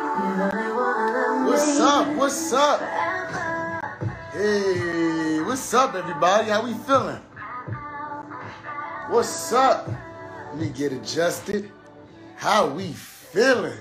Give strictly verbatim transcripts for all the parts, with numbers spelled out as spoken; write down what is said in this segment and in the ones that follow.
What's up? What's up? Hey, what's up, everybody? How we feeling? What's up? Let me get adjusted. How we feeling?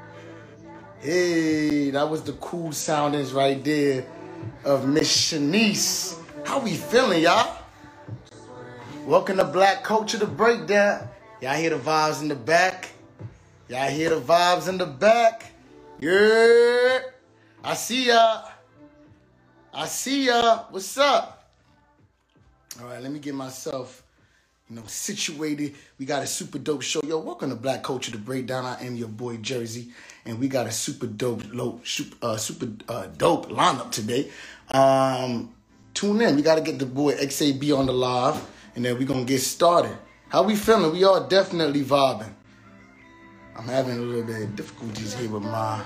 Hey, that was the cool soundings right there of Miss Shanice. How we feeling, y'all? Welcome to Black Culture, the Breakdown. Y'all hear the vibes in the back? Y'all hear the vibes in the back? Yeah. I see y'all. I see y'all. What's up? All right, let me get myself, you know, situated. We got a super dope show. Yo, welcome to Black Culture, the Breakdown. I am your boy, Jersey. And we got a super dope, low, super, uh, super uh, dope lineup today. Um, tune in. We got to get the boy X A B on the live. And then we're going to get started. How we feeling? We all definitely vibing. I'm having a little bit of difficulties here with my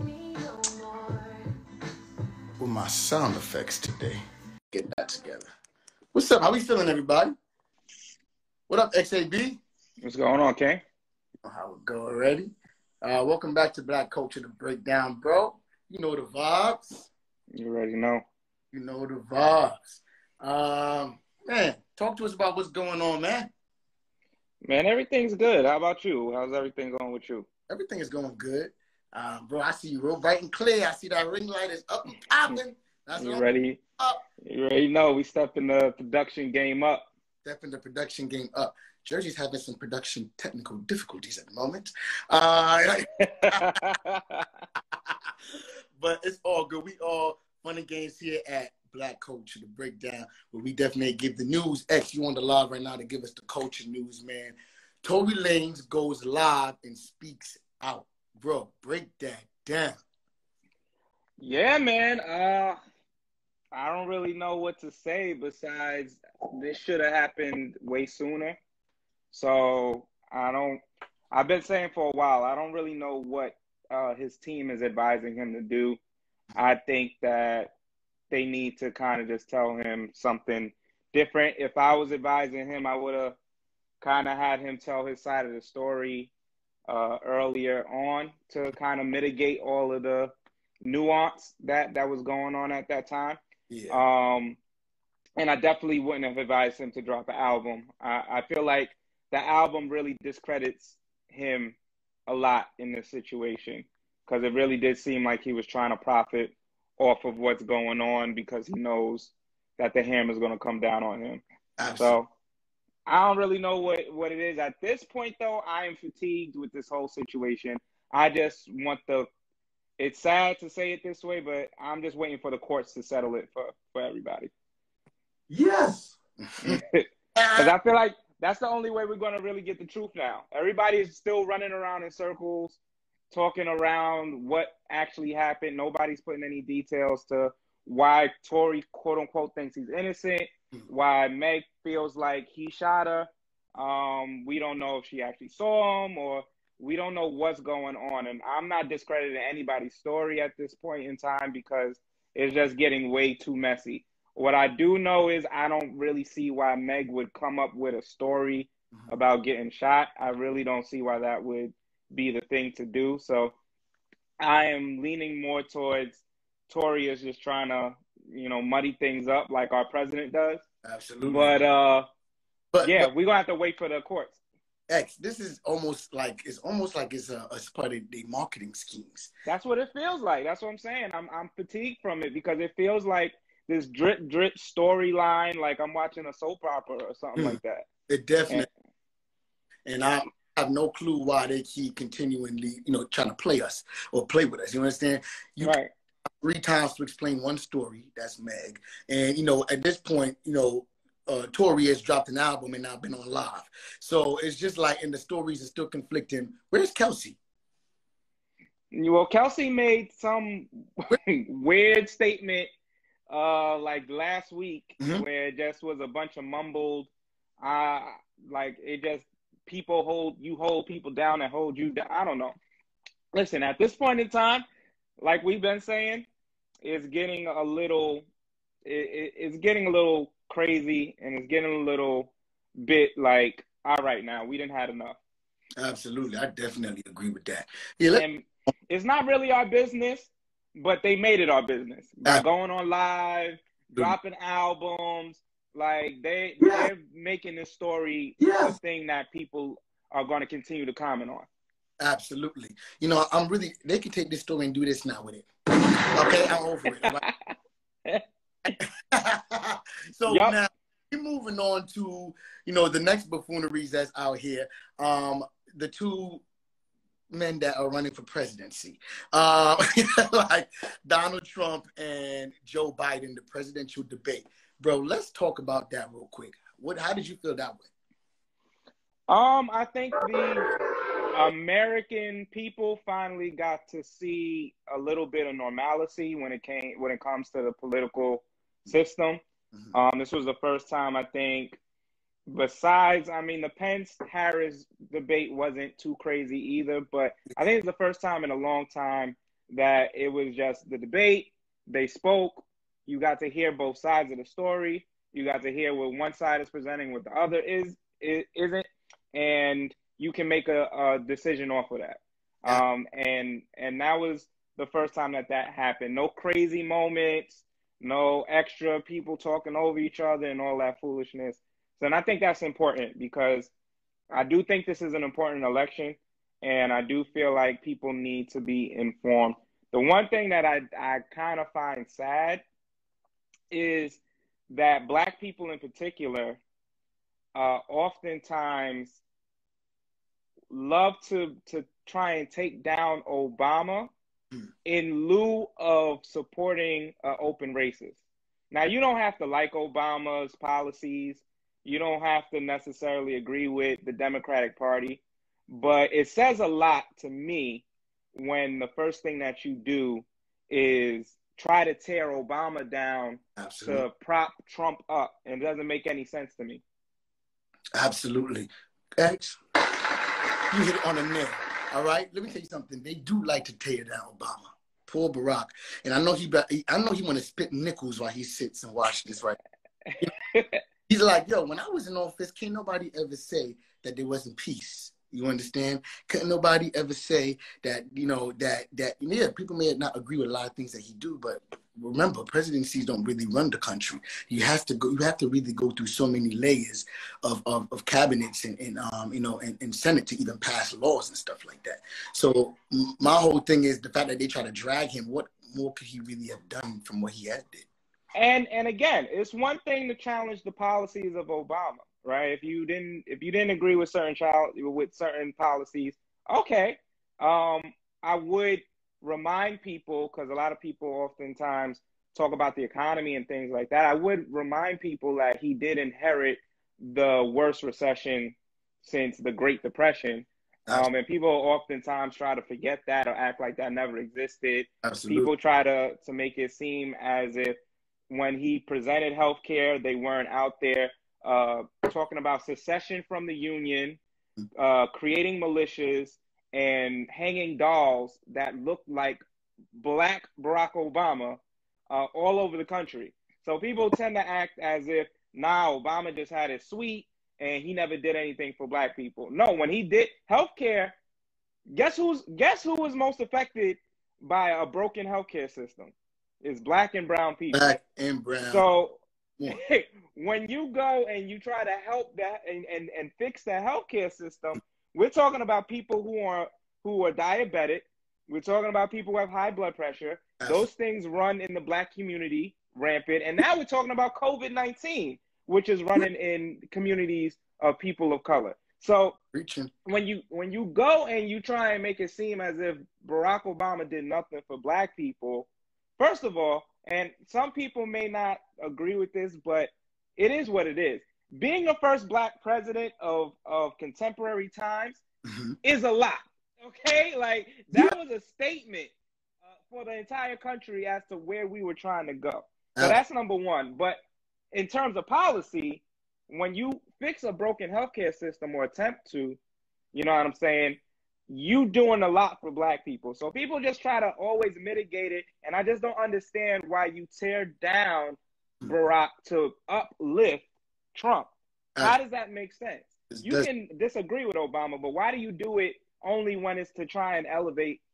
with my sound effects today. Get that together. What's up? How we feeling, everybody? What up, X A B? What's going on, King? You know how it go already. Uh, welcome back to Black Culture, the Breakdown, bro. You know the vibes. You already know. You know the vibes. Um, man, talk to us about what's going on, man. Man, everything's good. How about you? How's everything going with you? Everything is going good. Um, bro, I see you real bright and clear. I see that ring light is up and popping. That's you what ready? Up. You already know. We stepping the production game up. Stepping the production game up. Jersey's having some production technical difficulties at the moment. Uh, but it's all good. We all fun and games here at Black Culture, the Breakdown, where we definitely give the news. X, you on the live right now to give us the culture news, man. Tory Lanez goes live and speaks out. Bro, break that down. Yeah, man. Uh, I don't really know what to say besides this should have happened way sooner. So I don't, I've been saying for a while, I don't really know what uh, his team is advising him to do. I think that they need to kind of just tell him something different. If I was advising him, I would have kind of had him tell his side of the story uh, earlier on to kind of mitigate all of the nuance that, that was going on at that time. Yeah. Um, and I definitely wouldn't have advised him to drop an album. I, I feel like the album really discredits him a lot in this situation because it really did seem like he was trying to profit off of what's going on because he knows that the hammer is going to come down on him. Absolutely. So I don't really know what, what it is. At this point, though, I am fatigued with this whole situation. I just want the – it's sad to say it this way, but I'm just waiting for the courts to settle it for, for everybody. Yes. Because I feel like that's the only way we're going to really get the truth now. Everybody is still running around in circles, talking around what actually happened. Nobody's putting any details to why Tory, quote unquote, thinks he's innocent, why Meg feels like he shot her. Um, we don't know if she actually saw him or we don't know what's going on. And I'm not discrediting anybody's story at this point in time because it's just getting way too messy. What I do know is I don't really see why Meg would come up with a story about getting shot. I really don't see why that would be the thing to do. So I am leaning more towards Tory is just trying to, you know, muddy things up like our president does. Absolutely. But, uh, but yeah, but, we're going to have to wait for the courts. X, this is almost like, it's almost like it's a, a part of the marketing schemes. That's what it feels like. That's what I'm saying. I'm, I'm fatigued from it because it feels like this drip, drip storyline, like I'm watching a soap opera or something mm, like that. It definitely. And, and I have no clue why they keep continually, you know, trying to play us or play with us. You understand? You right. Three times to explain one story. That's Meg. And, you know, at this point, you know, uh, Tory has dropped an album and now been on live. So it's just like, and the stories are still conflicting. Where's Kelsey? Well, Kelsey made some weird statement uh, like last week mm-hmm. where it just was a bunch of mumbled, uh, like it just, people hold, you hold people down and hold you down. I don't know. Listen, at this point in time, like we've been saying, it's getting a little, it, it, it's getting a little crazy and it's getting a little bit like, all right, now we didn't have enough. Absolutely. I definitely agree with that. Yeah, let- and it's not really our business, but they made it our business by Uh, going on live, dropping albums. Like they they're making this story a thing that people are going to continue to comment on. Absolutely. You know, I'm really, they can take this story and do this now with it. Okay, I'm over it. Right? So yep. Now, we're moving on to, you know, the next buffooneries that's out here. Um, the two men that are running for presidency. Uh, like Donald Trump and Joe Biden, the presidential debate. Bro, let's talk about that real quick. What, how did you feel that way? Um, I think the American people finally got to see a little bit of normalcy when it came when it comes to the political system. Mm-hmm. Um, this was the first time, I think, besides, I mean, the Pence-Harris debate wasn't too crazy either, but I think it's the first time in a long time that it was just the debate. They spoke. You got to hear both sides of the story. You got to hear what one side is presenting, what the other is, is isn't, and you can make a, a decision off of that. Um, and and that was the first time that that happened. No crazy moments, no extra people talking over each other and all that foolishness. So, and I think that's important because I do think this is an important election, and I do feel like people need to be informed. The one thing that I, I kind of find sad is that Black people in particular uh, oftentimes love to to try and take down Obama in lieu of supporting uh, open races. Now, you don't have to like Obama's policies. You don't have to necessarily agree with the Democratic Party, but it says a lot to me when the first thing that you do is try to tear Obama down Absolutely. To prop Trump up. And it doesn't make any sense to me. Absolutely. X, you hit it on the nail. All right? Let me tell you something. They do like to tear down Obama. Poor Barack. And I know he I know he want to spit nickels while he sits and watch this right. He's like, yo, when I was in office, can't nobody ever say that there wasn't peace. You understand? Couldn't nobody ever say that, you know, that, that, yeah, people may not agree with a lot of things that he do, but remember, presidencies don't really run the country. You have to go, you have to really go through so many layers of, of, of cabinets and, and um, you know, and, and Senate to even pass laws and stuff like that. So my whole thing is the fact that they try to drag him, what more could he really have done from what he had did? And, and again, it's one thing to challenge the policies of Obama. Right. If you didn't if you didn't agree with certain child with certain policies, OK, um, I would remind people, because a lot of people oftentimes talk about the economy and things like that. I would remind people that he did inherit the worst recession since the Great Depression. Um, and people oftentimes try to forget that or act like that never existed. Absolutely. People try to, to make it seem as if when he presented health care, they weren't out there uh, talking about secession from the Union, uh, creating militias, and hanging dolls that looked like Black Barack Obama uh, all over the country. So people tend to act as if, nah, Obama just had it sweet and he never did anything for Black people. No, when he did healthcare, guess who's guess who was most affected by a broken healthcare system? Is Black and brown people. Black and brown. So yeah. When you go and you try to help that and, and, and fix the healthcare system, we're talking about people who are who are diabetic. We're talking about people who have high blood pressure. Absolutely. Those things run in the Black community rampant. And now we're talking about COVID nineteen, which is running in communities of people of color. So Reaching. when you when you go and you try and make it seem as if Barack Obama did nothing for Black people, first of all, and some people may not agree with this, but it is what it is. Being the first Black president of, of contemporary times mm-hmm. is a lot, okay? Like, that was a statement uh, for the entire country as to where we were trying to go. So that's number one. But in terms of policy, when you fix a broken healthcare system or attempt to, you know what I'm saying, you doing a lot for Black people. So people just try to always mitigate it. And I just don't understand why you tear down Barack to uplift Trump. How does that make sense? You can disagree with Obama, but why do you do it only when it's to try and elevate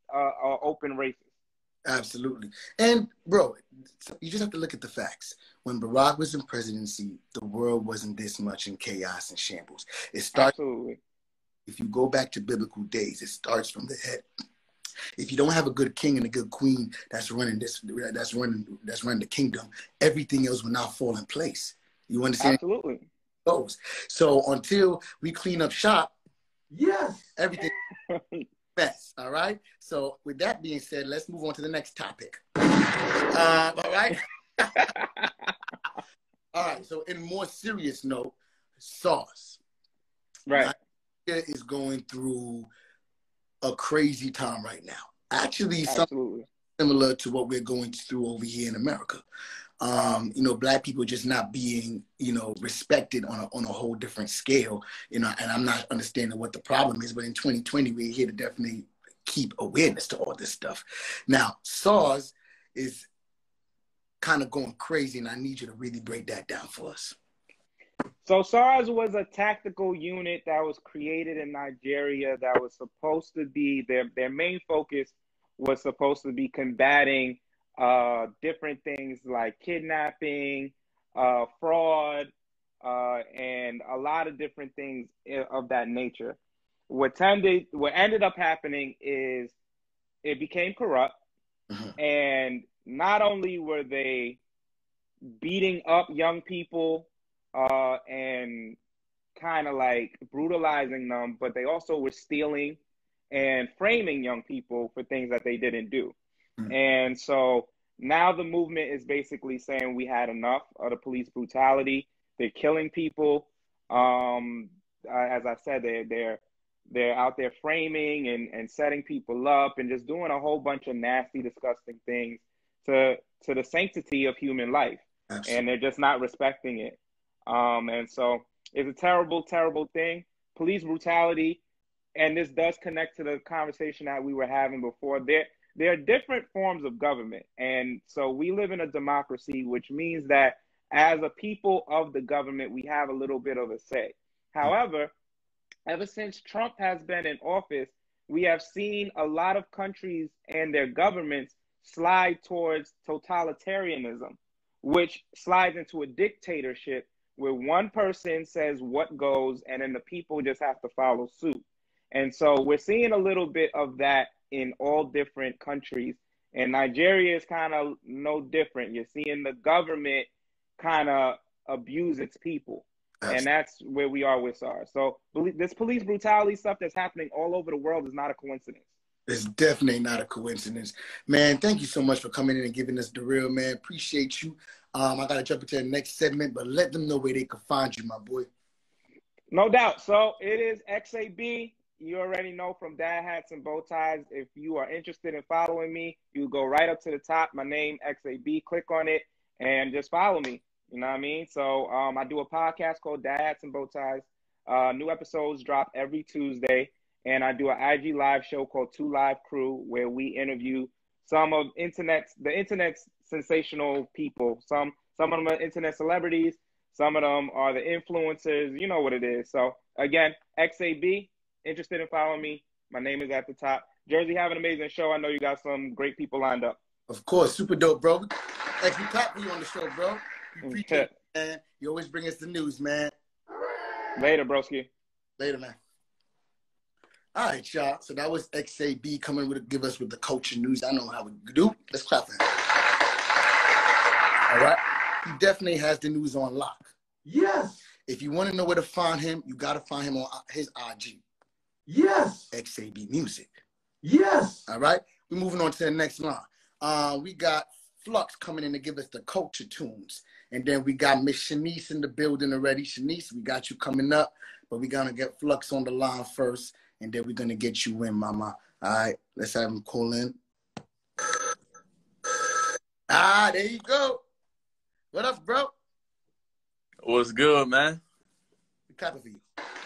uh, are open racist. Absolutely. And, bro, you just have to look at the facts. When Barack was in presidency, the world wasn't this much in chaos and shambles. It starts, Absolutely. if you go back to biblical days, it starts from the head. If you don't have a good king and a good queen that's running this, that's running, that's running the kingdom, everything else will not fall in place. You understand? Absolutely. So until we clean up shop, yes, everything mess. All right. So with that being said, let's move on to the next topic. Uh, all right. All right. So in more serious note, SARS. Right. Nigeria is going through a crazy time right now. Actually, Absolutely. something similar to what we're going through over here in America. Um, you know, black people just not being, you know, respected on a, on a whole different scale, you know, and I'm not understanding what the problem is, but in twenty twenty, we're here to definitely keep awareness to all this stuff. Now, SARS is kind of going crazy, and I need you to really break that down for us. So SARS was a tactical unit that was created in Nigeria that was supposed to be, their, their main focus was supposed to be combating uh, different things like kidnapping, uh, fraud, uh, and a lot of different things of that nature. What tended, what ended up happening is it became corrupt, Mm-hmm. and not only were they beating up young people uh, and kind of like brutalizing them, but they also were stealing and framing young people for things that they didn't do. Mm-hmm. And so now the movement is basically saying we had enough of the police brutality. They're killing people. Um, as I said, they're, they're, they're out there framing and, and setting people up and just doing a whole bunch of nasty, disgusting things to, to the sanctity of human life. Absolutely. And they're just not respecting it. Um, and so it's a terrible, terrible thing. Police brutality, and this does connect to the conversation that we were having before. There, there are different forms of government. And so we live in a democracy, which means that as a people of the government, we have a little bit of a say. However, ever since Trump has been in office, we have seen a lot of countries and their governments slide towards totalitarianism, which slides into a dictatorship where one person says what goes and then the people just have to follow suit. And so we're seeing a little bit of that in all different countries. And Nigeria is kind of no different. You're seeing the government kind of abuse its people. Absolutely. And that's where we are with SARS. So this police brutality stuff that's happening all over the world is not a coincidence. It's definitely not a coincidence. Man, thank you so much for coming in and giving us the real, man. Appreciate you. Um, I got to jump into the next segment, but let them know where they can find you, my boy. No doubt. So it is X A B. You already know from Dad Hats and Bow Ties. If you are interested in following me, you go right up to the top, my name, X A B, click on it, and just follow me. You know what I mean? So um, I do a podcast called Dad Hats and Bow Ties. Uh, new episodes drop every Tuesday. And I do an I G live show called Two Live Crew, where we interview some of internet's, the internet's sensational people. Some, some of them are internet celebrities. Some of them are the influencers. You know what it is. So again, X A B, interested in following me. My name is at the top. Jersey, have an amazing show. I know you got some great people lined up. Of course. Super dope, bro. X, we clap for you on the show, bro. We appreciate it, man. You always bring us the news, man. Later, broski. Later, man. All right, y'all. So that was X A B coming with give us with the culture news. I know how we do. Let's clap for him. All right. He definitely has the news on lock. Yes. If you want to know where to find him, you got to find him on his I G. Yes. X A B Music. Yes. All right. We're moving on to the next line. Uh, we got Flux coming in to give us the culture tunes. And then we got Miss Shanice in the building already. Shanice, we got you coming up, but we're going to get Flux on the line first. And then we're going to get you in, mama. All right, let's have him call in. Ah, there you go. What up, bro? What's good, man? We clapping for you.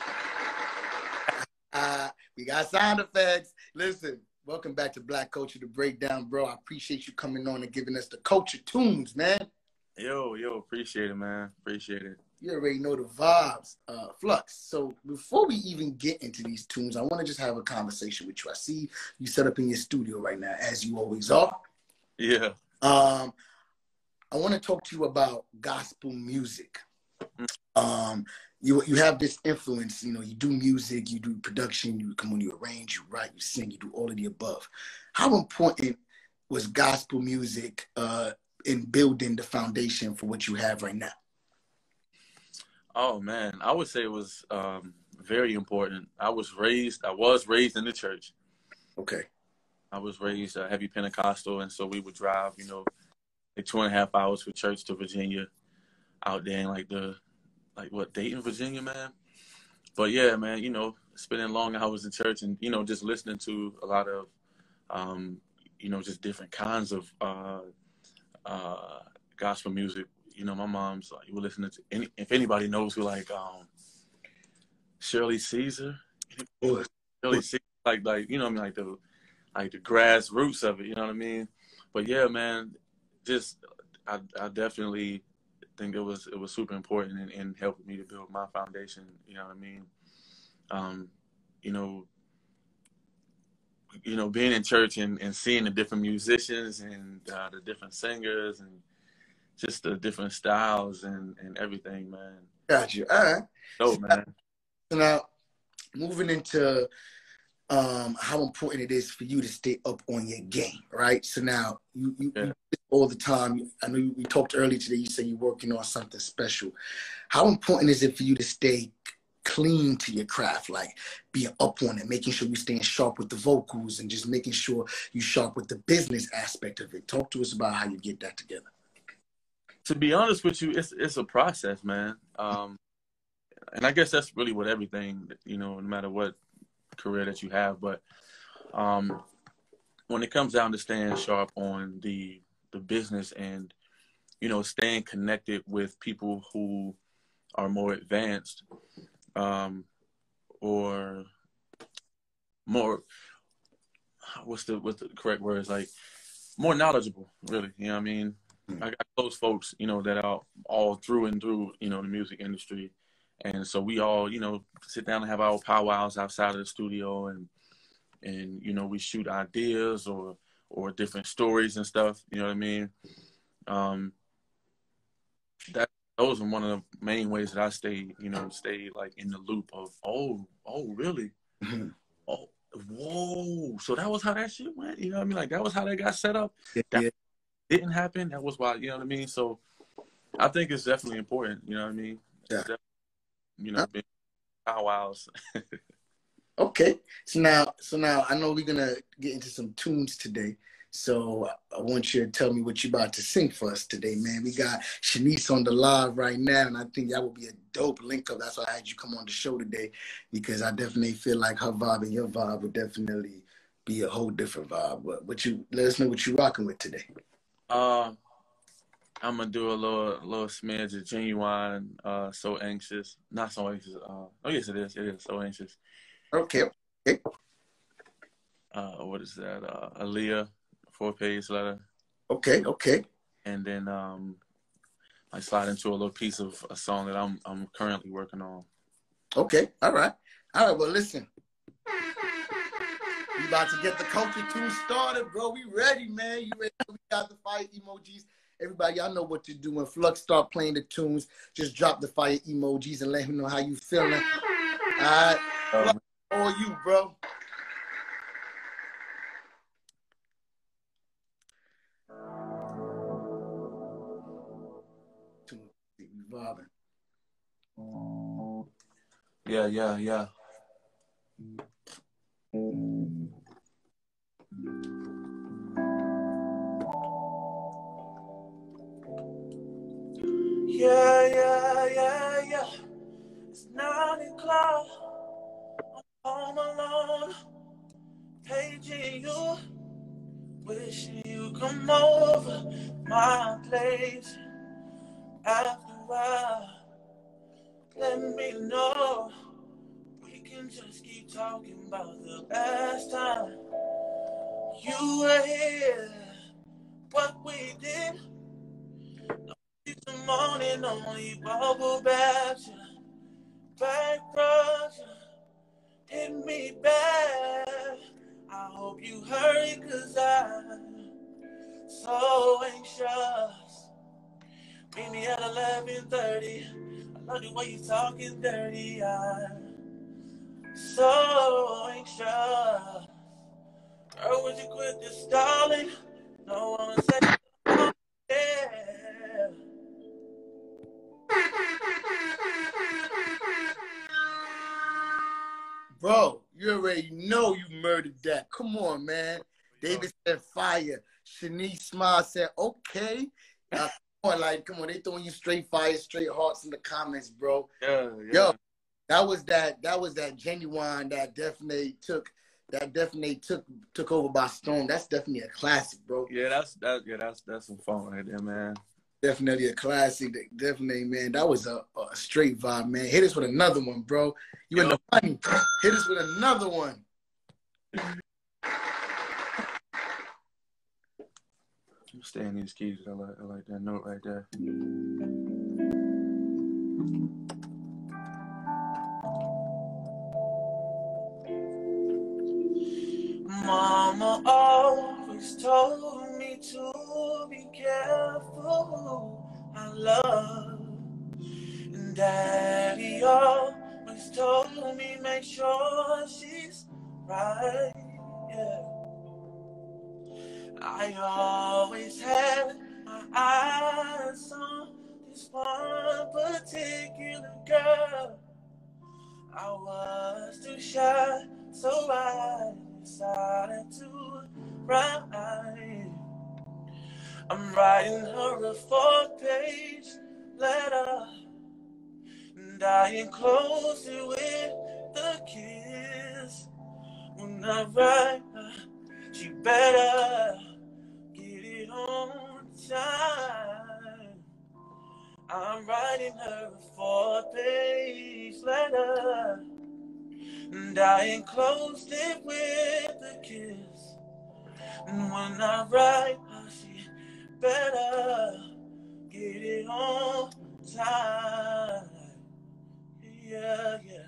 Uh, we got sound effects. Listen, welcome back to Black Culture, The Breakdown, bro. I appreciate you coming on and giving us the culture tunes, man. Yo, yo, appreciate it, man. Appreciate it. You already know the vibes, uh, Flux. So before we even get into these tunes, I want to just have a conversation with you. I see you set up in your studio right now, as you always are. Yeah. Um, I want to talk to you about gospel music. Um, you you have this influence. You know, you do music, you do production, you come on, you arrange, you write, you sing, you do all of the above. How important was gospel music uh, in building the foundation for what you have right now? Oh man, I would say it was um, very important. I was raised. I was raised in the church. Okay. I was raised uh, heavy Pentecostal, and so we would drive, you know, like two and a half hours for church to Virginia, out there in like the, like what, Dayton, Virginia, man. But yeah, man, you know, spending long hours in church, and you know, just listening to a lot of, um, you know, just different kinds of uh, uh, gospel music. You know, my mom's like, you were listening to any, if anybody knows who, like, um, Shirley Caesar, Oh, Shirley Caesar, like, like, you know what I mean, like the, like the grassroots of it, you know what I mean? But yeah, man, just, I, I definitely think it was, it was super important in, in helping me to build my foundation, you know what I mean? Um, you know, you know, being in church and, and seeing the different musicians and uh, the different singers and just the different styles and, and everything, man. got you. All right. Oh, man. So now, moving into um, how important it is for you to stay up on your game, right? So now, you, you, Yeah. you all the time. I know you, we talked earlier today. You said you're working on something special. How important is it for you to stay clean to your craft, like being up on it, making sure you're staying sharp with the vocals and just making sure you're sharp with the business aspect of it? Talk to us about how you get that together. To be honest with you, it's it's a process, man. Um, and I guess that's really what everything, you know, no matter what career that you have. But um, when it comes down to staying sharp on the the business and, you know, staying connected with people who are more advanced, um, or more, what's the what's the correct word? Is like more knowledgeable, really. You know what I mean? I got close folks, you know, that are all through and through, you know, the music industry. And so we all, you know, sit down and have our powwows outside of the studio, and, and, you know, we shoot ideas or, or different stories and stuff, you know what I mean? Um, that, those are one of the main ways that I stay, you know, stay like in the loop of, oh, oh, really? Mm-hmm. Oh, whoa. So that was how that shit went. You know what I mean? Like that was how they got set up. Yeah, That yeah. didn't happen. That was why, you know what I mean? So I think it's definitely important, you know what I mean? Yeah. It's you know, being powwows. Okay. So now, so now I know we're gonna get into some tunes today. So I want you to tell me what you about to sing for us today, man. We got Shanice on the live right now, and I think that would be a dope link up. That's why I had you come on the show today, because I definitely feel like her vibe and your vibe would definitely be a whole different vibe. But what you let us know what you rocking with today. Uh, I'm gonna do a little, little smidge of Genuine. Uh, So Anxious, not So Anxious. Uh, oh yes, it is. It is So Anxious. Okay. Okay. Uh, what is that? Uh, Aaliyah, Four Page Letter. Okay. Okay. And then um, I slide into a little piece of a song that I'm I'm currently working on. Okay. All right. All right. Well, listen. We about to get the culture tune started, bro. We ready, man. You ready? We got the fire emojis. Everybody, y'all know what to do. When Flux start playing the tunes, just drop the fire emojis and let him know how you feeling. All right. Flux, all you, bro. Vibing. Yeah, yeah, yeah. Yeah, yeah, yeah, yeah. It's nine o'clock. I'm home alone, paging you, wishing you come over my place. After a while, let me know. We can just keep talking about the past time. You were here, what we did. No reason morning only bubble bath you, back brush you, hit me back. I hope you hurry, cause I'm so anxious. Meet me at eleven thirty. I love the way you talking dirty. I'm so anxious. Girl, would you quit this stalling? No one said yeah. Bro, you already know you murdered that. Come on, man. David said fire. Shanice Smile said, okay. Uh, come on, like, come on. They throwing you straight fire, straight hearts in the comments, bro. Yeah, yeah. Yo, that was that, that was that Genuine that definitely took, that definitely took took over by storm. That's definitely a classic, bro. Yeah, that's that. Yeah, that's that's some fun right there, man. Definitely a classic. Definitely, man. That was a, a straight vibe, man. Hit us with another one, bro. You in the money. Hit us with another one. I'm staying these keys. I like, I like that note right there. Mama always told me to be careful. I love. And Daddy always told me make sure she's right. Yeah. I always had my eyes on this one particular girl. I was too shy, so I decided to write. I'm writing her a four-page letter, and I enclose it with the kiss. When I write her, she better get it on time. I'm writing her a four-page letter, and I enclosed it with a kiss. And when I write her, she better get it on time. Yeah, yeah.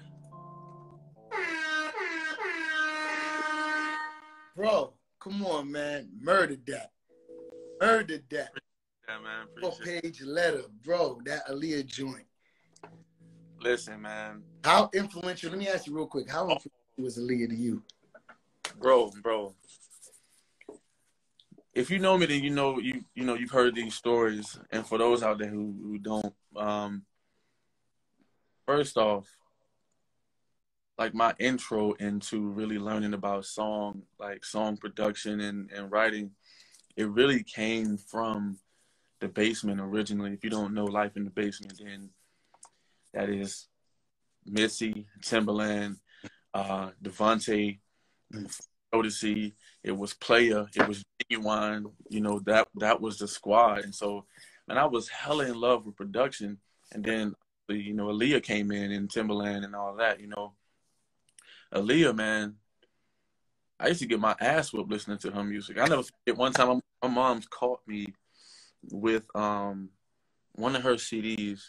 Bro, come on, man. Murdered that. Murdered that. Yeah, man. Four-page letter, bro. That Aaliyah joint. Listen, man. How influential, let me ask you real quick. How influential was Aaliyah to you? Bro, bro. If you know me, then you know you you know you've heard these stories. And for those out there who, who don't, um, first off, like my intro into really learning about song, like song production and, and writing, it really came from the basement originally. If you don't know Life in the Basement, then that is Missy, Timbaland, uh, Devontae, Odyssey. It was Player. It was Genuine. You know, that that was the squad. And so, and I was hella in love with production. And then, you know, Aaliyah came in and Timbaland and all that, you know. Aaliyah, man, I used to get my ass whooped listening to her music. I never forget one time my mom's caught me with um one of her C Ds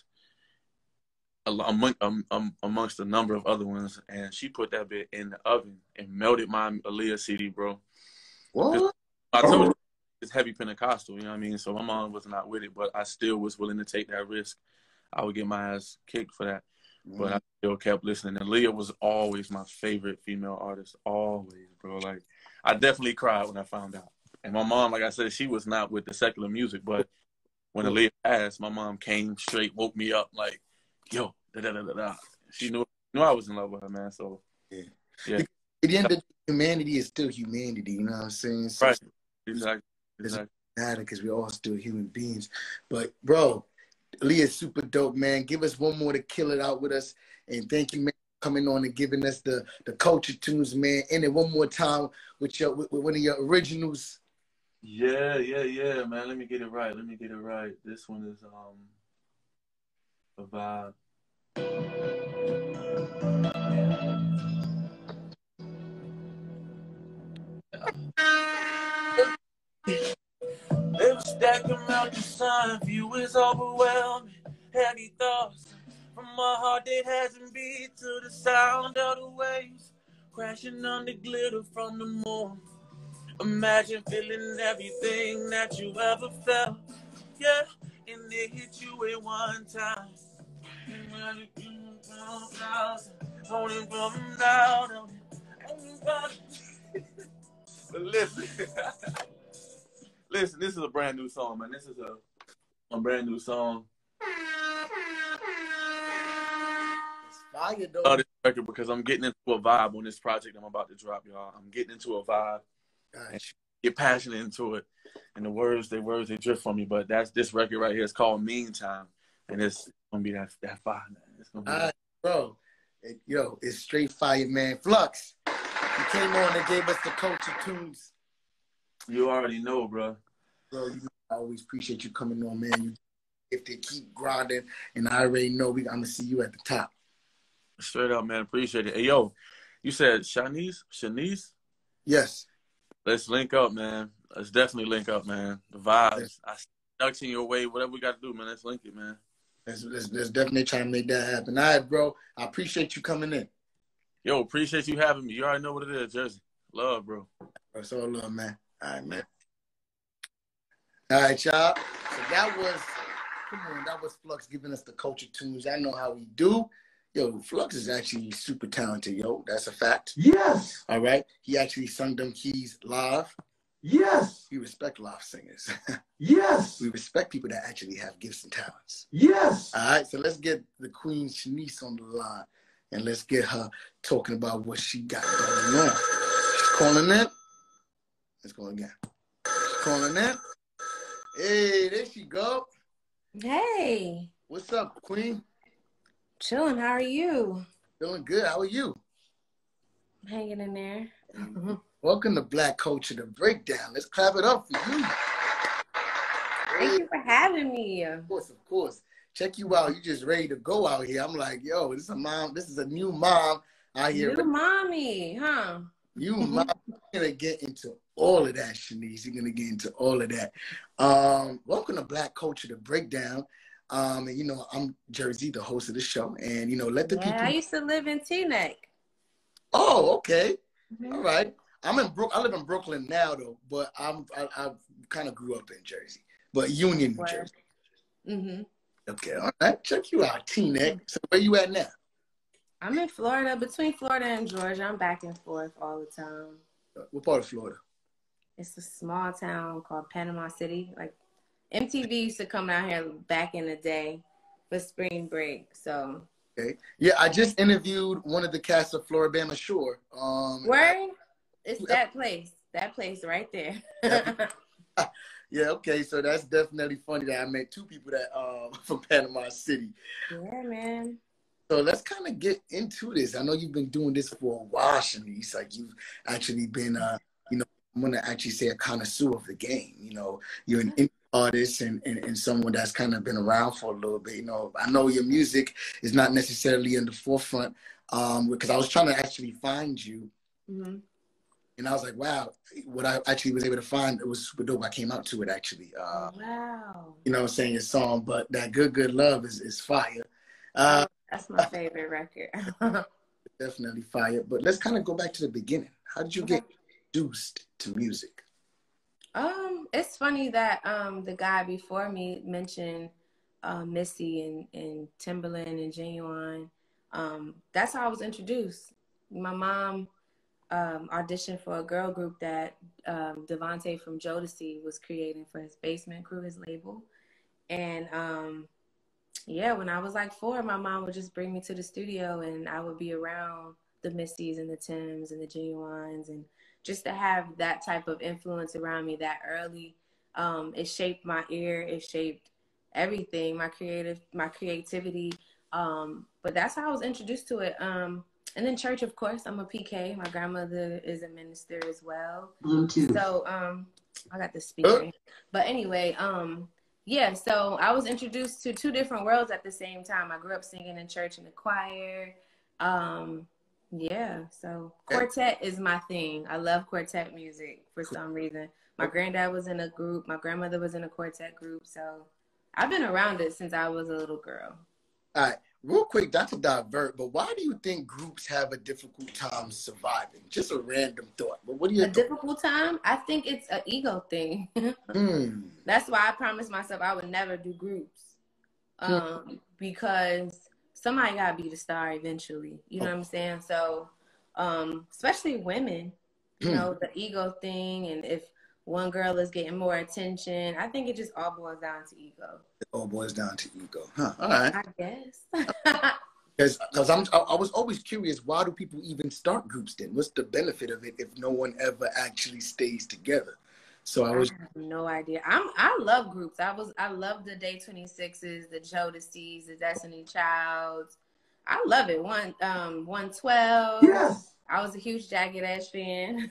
among, um, amongst a number of other ones, and she put that bit in the oven and melted my Aaliyah C D, bro. What? I told you it's heavy Pentecostal, you know what I mean? So my mom was not with it, but I still was willing to take that risk. I would get my ass kicked for that. Mm-hmm. But I still kept listening. And Aaliyah was always my favorite female artist. Always, bro. Like, I definitely cried when I found out. And my mom, like I said, she was not with the secular music. But when Aaliyah passed, my mom came straight, woke me up like, yo, da da da da da. She knew, knew I was in love with her, man. So, yeah. yeah. At the end of the day, humanity is still humanity. You know what I'm saying? So right. Exactly. Exactly. It doesn't matter because we're all still human beings. But, bro, Aaliyah's super dope, man. Give us one more to kill it out with us. And thank you, man, for coming on and giving us the, the culture tunes, man. And then one more time with your with, with one of your originals. Yeah, yeah, yeah, man. Let me get it right. Let me get it right. This one is um a vibe. Yeah. Lipstick that come out the sun. View is overwhelming. Heavy thoughts from my heart that hasn't beat to the sound of the waves crashing on the glitter from the moon. Imagine feeling everything that you ever felt, yeah, and they hit you at one time. Holding from down. But listen, listen, this is a brand new song, man. This is a, a brand new song. It's fire, though. I love this record because I'm getting into a vibe on this project I'm about to drop, y'all. I'm getting into a vibe. Gosh. Get passionate into it. And the words, they words, they drift from me. But that's this record right here. It's called Meantime. And it's going to be that, that fire, man. It's gonna be All right, bro. It, yo, it's straight fire, man. Flux, you came on and gave us the culture tunes. You already know, bro. Bro, you know, I always appreciate you coming on, man. You, if they keep grinding, and I already know we, I'm going to see you at the top. Straight up, man. Appreciate it. Hey, yo, you said Shanice? Shanice? Yes. Let's link up, man. Let's definitely link up, man. The vibes. I stuck in your way. Whatever we got to do, man. Let's link it, man. Let's, let's, let's definitely try to make that happen. All right, bro. I appreciate you coming in. Yo, appreciate you having me. You already know what it is, Jersey. Love, bro. That's all love, man. All right, man. All right, y'all. So that was, come on, that was Flux giving us the culture tunes. I know how we do. Yo, Flux is actually super talented, yo. That's a fact. Yes. All right? He actually sung them keys live. Yes. We respect live singers. Yes. We respect people that actually have gifts and talents. Yes. All right, so let's get the Queen Shanice on the line, and let's get her talking about what she got going on. She's calling in. Let's go again. She's calling in. Hey, there she go. Hey. What's up, Queen? Chilling. How are you? Doing good. How are you? Hanging in there. Welcome to Black Culture, the Breakdown. Let's clap it up for you. Thank you for having me. Of course, of course. Check you out. You just ready to go out here. I'm like, yo, this is a mom. This is a new mom out here. New mommy, huh? New mom. You're going to get into all of that, Shanice. You're going to get into all of that. Um, welcome to Black Culture, the Breakdown. Um, and, you know, I'm Jersey, the host of the show. And, you know, let the yeah, people. I used to live in Teaneck. Oh, okay. Mm-hmm. All right. I'm in Brook. I live in Brooklyn now, though, but I'm I, I kind of grew up in Jersey, but Union, New Jersey. Mm-hmm. Okay, all right. Check you out, Teaneck. So where you at now? I'm in Florida, between Florida and Georgia. I'm back and forth all the time. What part of Florida? It's a small town called Panama City. Like M T V used to come out here back in the day for spring break. So. Okay. Yeah, I just interviewed one of the cast of Floribama Shore. Um, Word? It's that place. That place right there. Yeah, okay. So that's definitely funny that I met two people that um from Panama City. Yeah, man. So let's kind of get into this. I know you've been doing this for a while, Shanice. Like you've actually been, uh, you know, I'm gonna actually say a connoisseur of the game. You know, you're an indie artist and, and, and someone that's kind of been around for a little bit. You know, I know your music is not necessarily in the forefront um, because I was trying to actually find you. Mm-hmm. And I was like, wow, what I actually was able to find, it was super dope. I came out to it, actually. Uh, wow. You know what I'm saying? Your song, but that Good, Good Love is, is fire. Uh, That's my favorite record. Definitely fire. But let's kind of go back to the beginning. How did you Okay. get introduced to music? Um, it's funny that um the guy before me mentioned uh, Missy and, and Timberland and Genuine. Um, that's how I was introduced. My mom um, auditioned for a girl group that um, Devontae from Jodeci was creating for his Basement Crew, his label. And um, yeah, when I was like four, my mom would just bring me to the studio and I would be around the Missys and the Tims and the Genuines, and just to have that type of influence around me that early, um, it shaped my ear, it shaped everything, my creative, my creativity. Um, but that's how I was introduced to it. Um, and then church, of course, I'm a P K. My grandmother is a minister as well. Bluetooth. So um, I got the speaker. But anyway, um, yeah, so I was introduced to two different worlds at the same time. I grew up singing in church in the choir. Um, yeah, so quartet is my thing. I love quartet music for some reason. My granddad was in a group. My grandmother was in a quartet group. So I've been around it since I was a little girl. All right. Real quick, not to divert, but why do you think groups have a difficult time surviving? Just a random thought. But what do you A think? difficult time? I think it's an ego thing. mm. That's why I promised myself I would never do groups. Um, because somebody gotta be the star eventually. You know oh. what I'm saying? So, um, especially women, you know, the ego thing, and if one girl is getting more attention, I think it just all boils down to ego. It all boils down to ego, huh? All right. I guess. Because because I'm I, I was always curious, why do people even start groups then? What's the benefit of it if no one ever actually stays together? So I was I have no idea. I'm I love groups. I was I love the Day twenty-sixes, the Jodeci's, the Destiny Childs. I love it. One um one twelve. Yes. I was a huge Jagged Edge fan.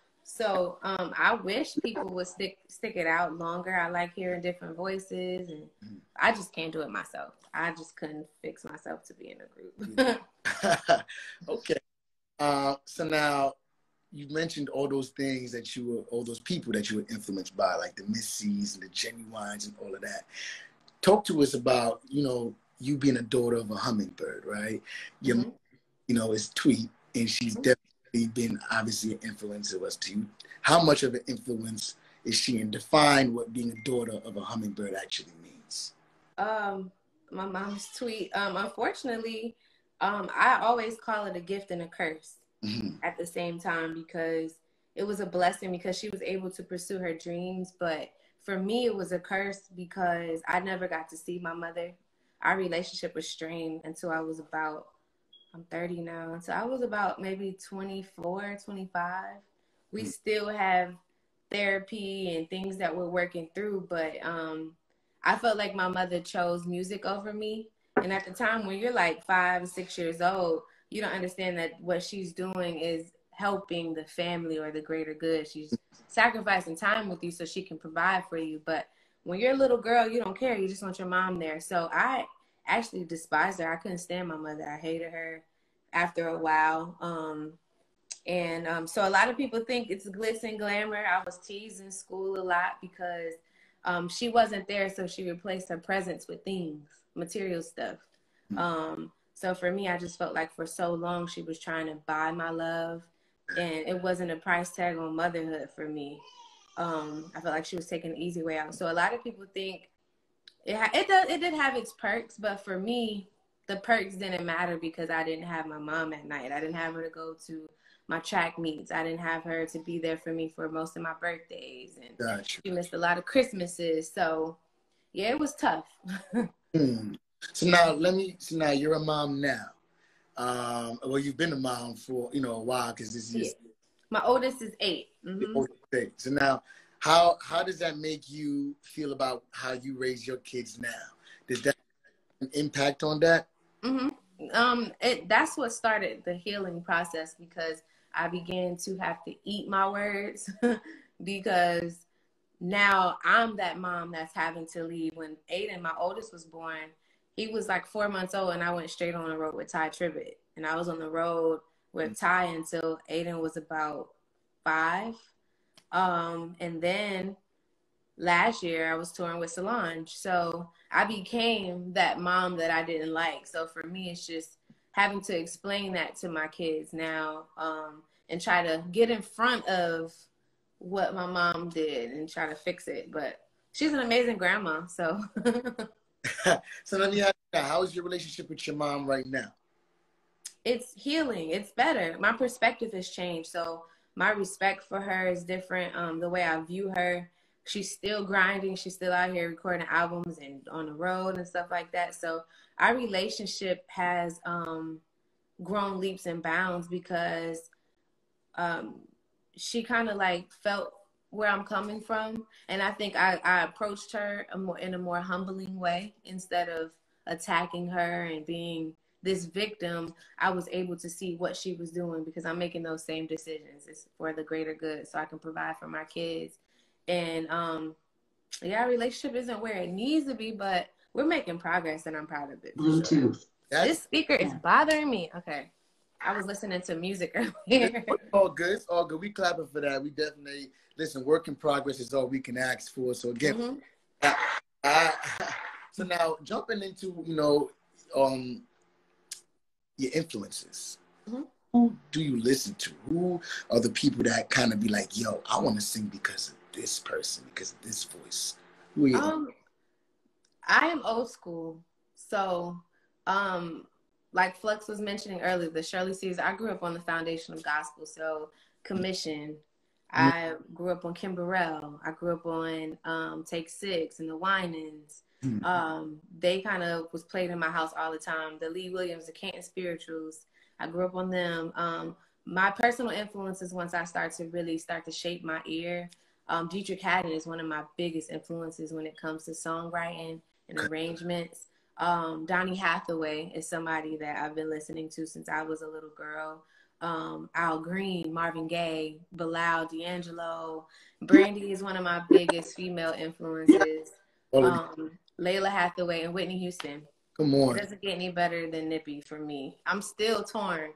So um I wish people would stick stick it out longer. I like hearing different voices, and I just can't do it myself. I just couldn't fix myself to be in a group. Okay. Uh, so now you mentioned all those things that you were, all those people that you were influenced by, like the Missies and the Genuines and all of that. Talk to us about, you know, you being a daughter of a hummingbird, right? Your, mm-hmm. you know, is Tweet, and she's mm-hmm. definitely been obviously an influence of us to you. How much of an influence is she, and define what being a daughter of a hummingbird actually means? Um, my mom's Tweet. Um, unfortunately, um, I always call it a gift and a curse. Mm-hmm. At the same time, because it was a blessing because she was able to pursue her dreams, but for me it was a curse because I never got to see my mother. Our relationship was strained until I was about, I'm thirty now, so I was about maybe twenty-four, twenty-five. We mm-hmm. still have therapy and things that we're working through, but um I felt like my mother chose music over me. And at the time when you're like five, six years old, you don't understand that what she's doing is helping the family or the greater good. She's sacrificing time with you so she can provide for you. But when you're a little girl, you don't care. You just want your mom there. So I actually despised her. I couldn't stand my mother. I hated her after a while. Um, and um, so a lot of people think it's glitz and glamour. I was teased in school a lot because um, she wasn't there. So she replaced her presence with things, material stuff. Um, So for me, I just felt like for so long she was trying to buy my love, and it wasn't a price tag on motherhood for me. Um, I felt like she was taking the easy way out. So a lot of people think it ha- it does it did have its perks, but for me, the perks didn't matter because I didn't have my mom at night. I didn't have her to go to my track meets. I didn't have her to be there for me for most of my birthdays, and gotcha. She missed a lot of Christmases. So yeah, it was tough. hmm. So now let me, so now you're a mom now. Um, well, you've been a mom for, you know, a while because this is. Yeah. My oldest is eight. Mm-hmm. Okay. So now how, how does that make you feel about how you raise your kids now? Does that have an impact on that? Mm-hmm. Um, it, that's what started the healing process because I began to have to eat my words because now I'm that mom that's having to leave. When Aiden, my oldest, was born, he was like four months old, and I went straight on the road with Ty Tribbett. And I was on the road with Ty until Aiden was about five. Um, and then last year, I was touring with Solange. So I became that mom that I didn't like. So for me, it's just having to explain that to my kids now um, and try to get in front of what my mom did and try to fix it. But she's an amazing grandma, so... So let me ask you, how is your relationship with your mom right now? It's healing. It's better. My perspective has changed. So my respect for her is different. Um, the way I view her, she's still grinding. She's still out here recording albums and on the road and stuff like that. So our relationship has um, grown leaps and bounds because um, she kind of like felt where I'm coming from. And I think I, I approached her a more, in a more humbling way instead of attacking her and being this victim. I was able to see what she was doing because I'm making those same decisions. It's for the greater good so I can provide for my kids. And um, yeah, our relationship isn't where it needs to be, but we're making progress and I'm proud of it. Bluetooth. Sure. This speaker is bothering me. Okay. I was listening to music earlier. It's all good. It's all good. We clapping for that. We definitely listen. Work in progress is all we can ask for. So again, Mm-hmm. I, I, so now jumping into you know, um, your influences. Mm-hmm. Who do you listen to? Who are the people that kind of be like, yo, I want to sing because of this person, because of this voice? Who are you? Um, I am old school, so um, like Flux was mentioning earlier, the Shirley Caesar. I grew up on the foundation of gospel, so Commission. I grew up on Kim Burrell. I grew up on um, Take Six and the Winans. Mm-hmm. Um, they kind of was played in my house all the time. The Lee Williams, the Canton Spirituals. I grew up on them. Um, my personal influences, once I start to really start to shape my ear, um, Dietrich Haddon is one of my biggest influences when it comes to songwriting and arrangements. Um, Donny Hathaway is somebody that I've been listening to since I was a little girl. Um, Al Green, Marvin Gaye, Bilal, D'Angelo. Brandy is one of my biggest female influences. Um, Layla Hathaway and Whitney Houston. Come on. It doesn't get any better than Nippy for me. I'm still torn.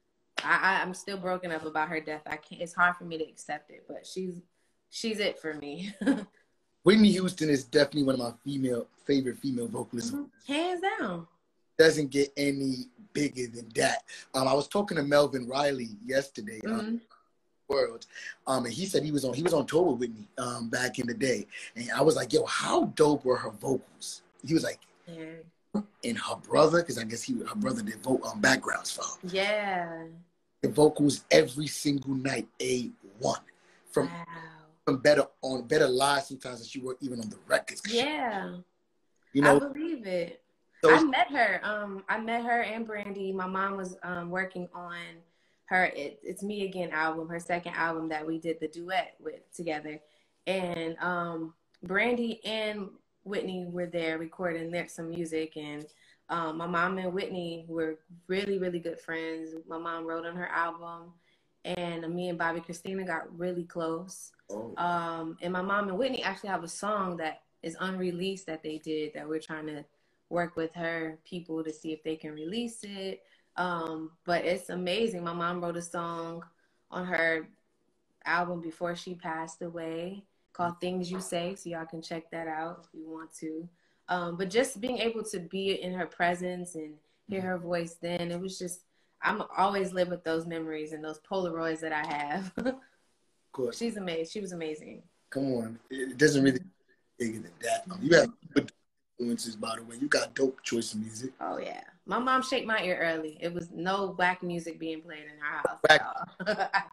I, I, I'm still broken up about her death. I can't. It's hard for me to accept it, but she's she's it for me. Whitney Houston is definitely one of my female favorite female vocalists. Mm-hmm. Hands down. Doesn't get any bigger than that. Um, I was talking to Melvin Riley yesterday, Mm-hmm. um, World, um, and he said he was on he was on tour with Whitney um, back in the day, and I was like, "Yo, how dope were her vocals?" He was like, Yeah. "And her brother, because I guess he her brother did vo- um, backgrounds for her. Yeah. The vocals every single night, a one from." Wow. From better on better live sometimes than she worked even on the records. Yeah. You know, I believe it. so I met her. Um, I met her and Brandy. My mom was um, working on her it, It's Me Again album, her second album that we did the duet with together. And um, Brandy and Whitney were there recording their, some music. And um, my mom and Whitney were really, really good friends. My mom wrote on her album. And me and Bobby Christina got really close. Oh. Um, and my mom and Whitney actually have a song that is unreleased that they did that we're trying to work with her people to see if they can release it. Um, but it's amazing. My mom wrote a song on her album before she passed away called Things You Say, so y'all can check that out if you want to. Um, but just being able to be in her presence and hear her voice then, it was just, I'm always live with those memories and those Polaroids that I have. Of course. She's amazing. She was amazing. Come on. It doesn't really bigger than that. Um, you have good influences, by the way. You got dope choice of music. Oh, yeah. My mom shaped my ear early. It was no black music being played in our house. Whack.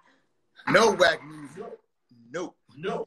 No whack music. No. No.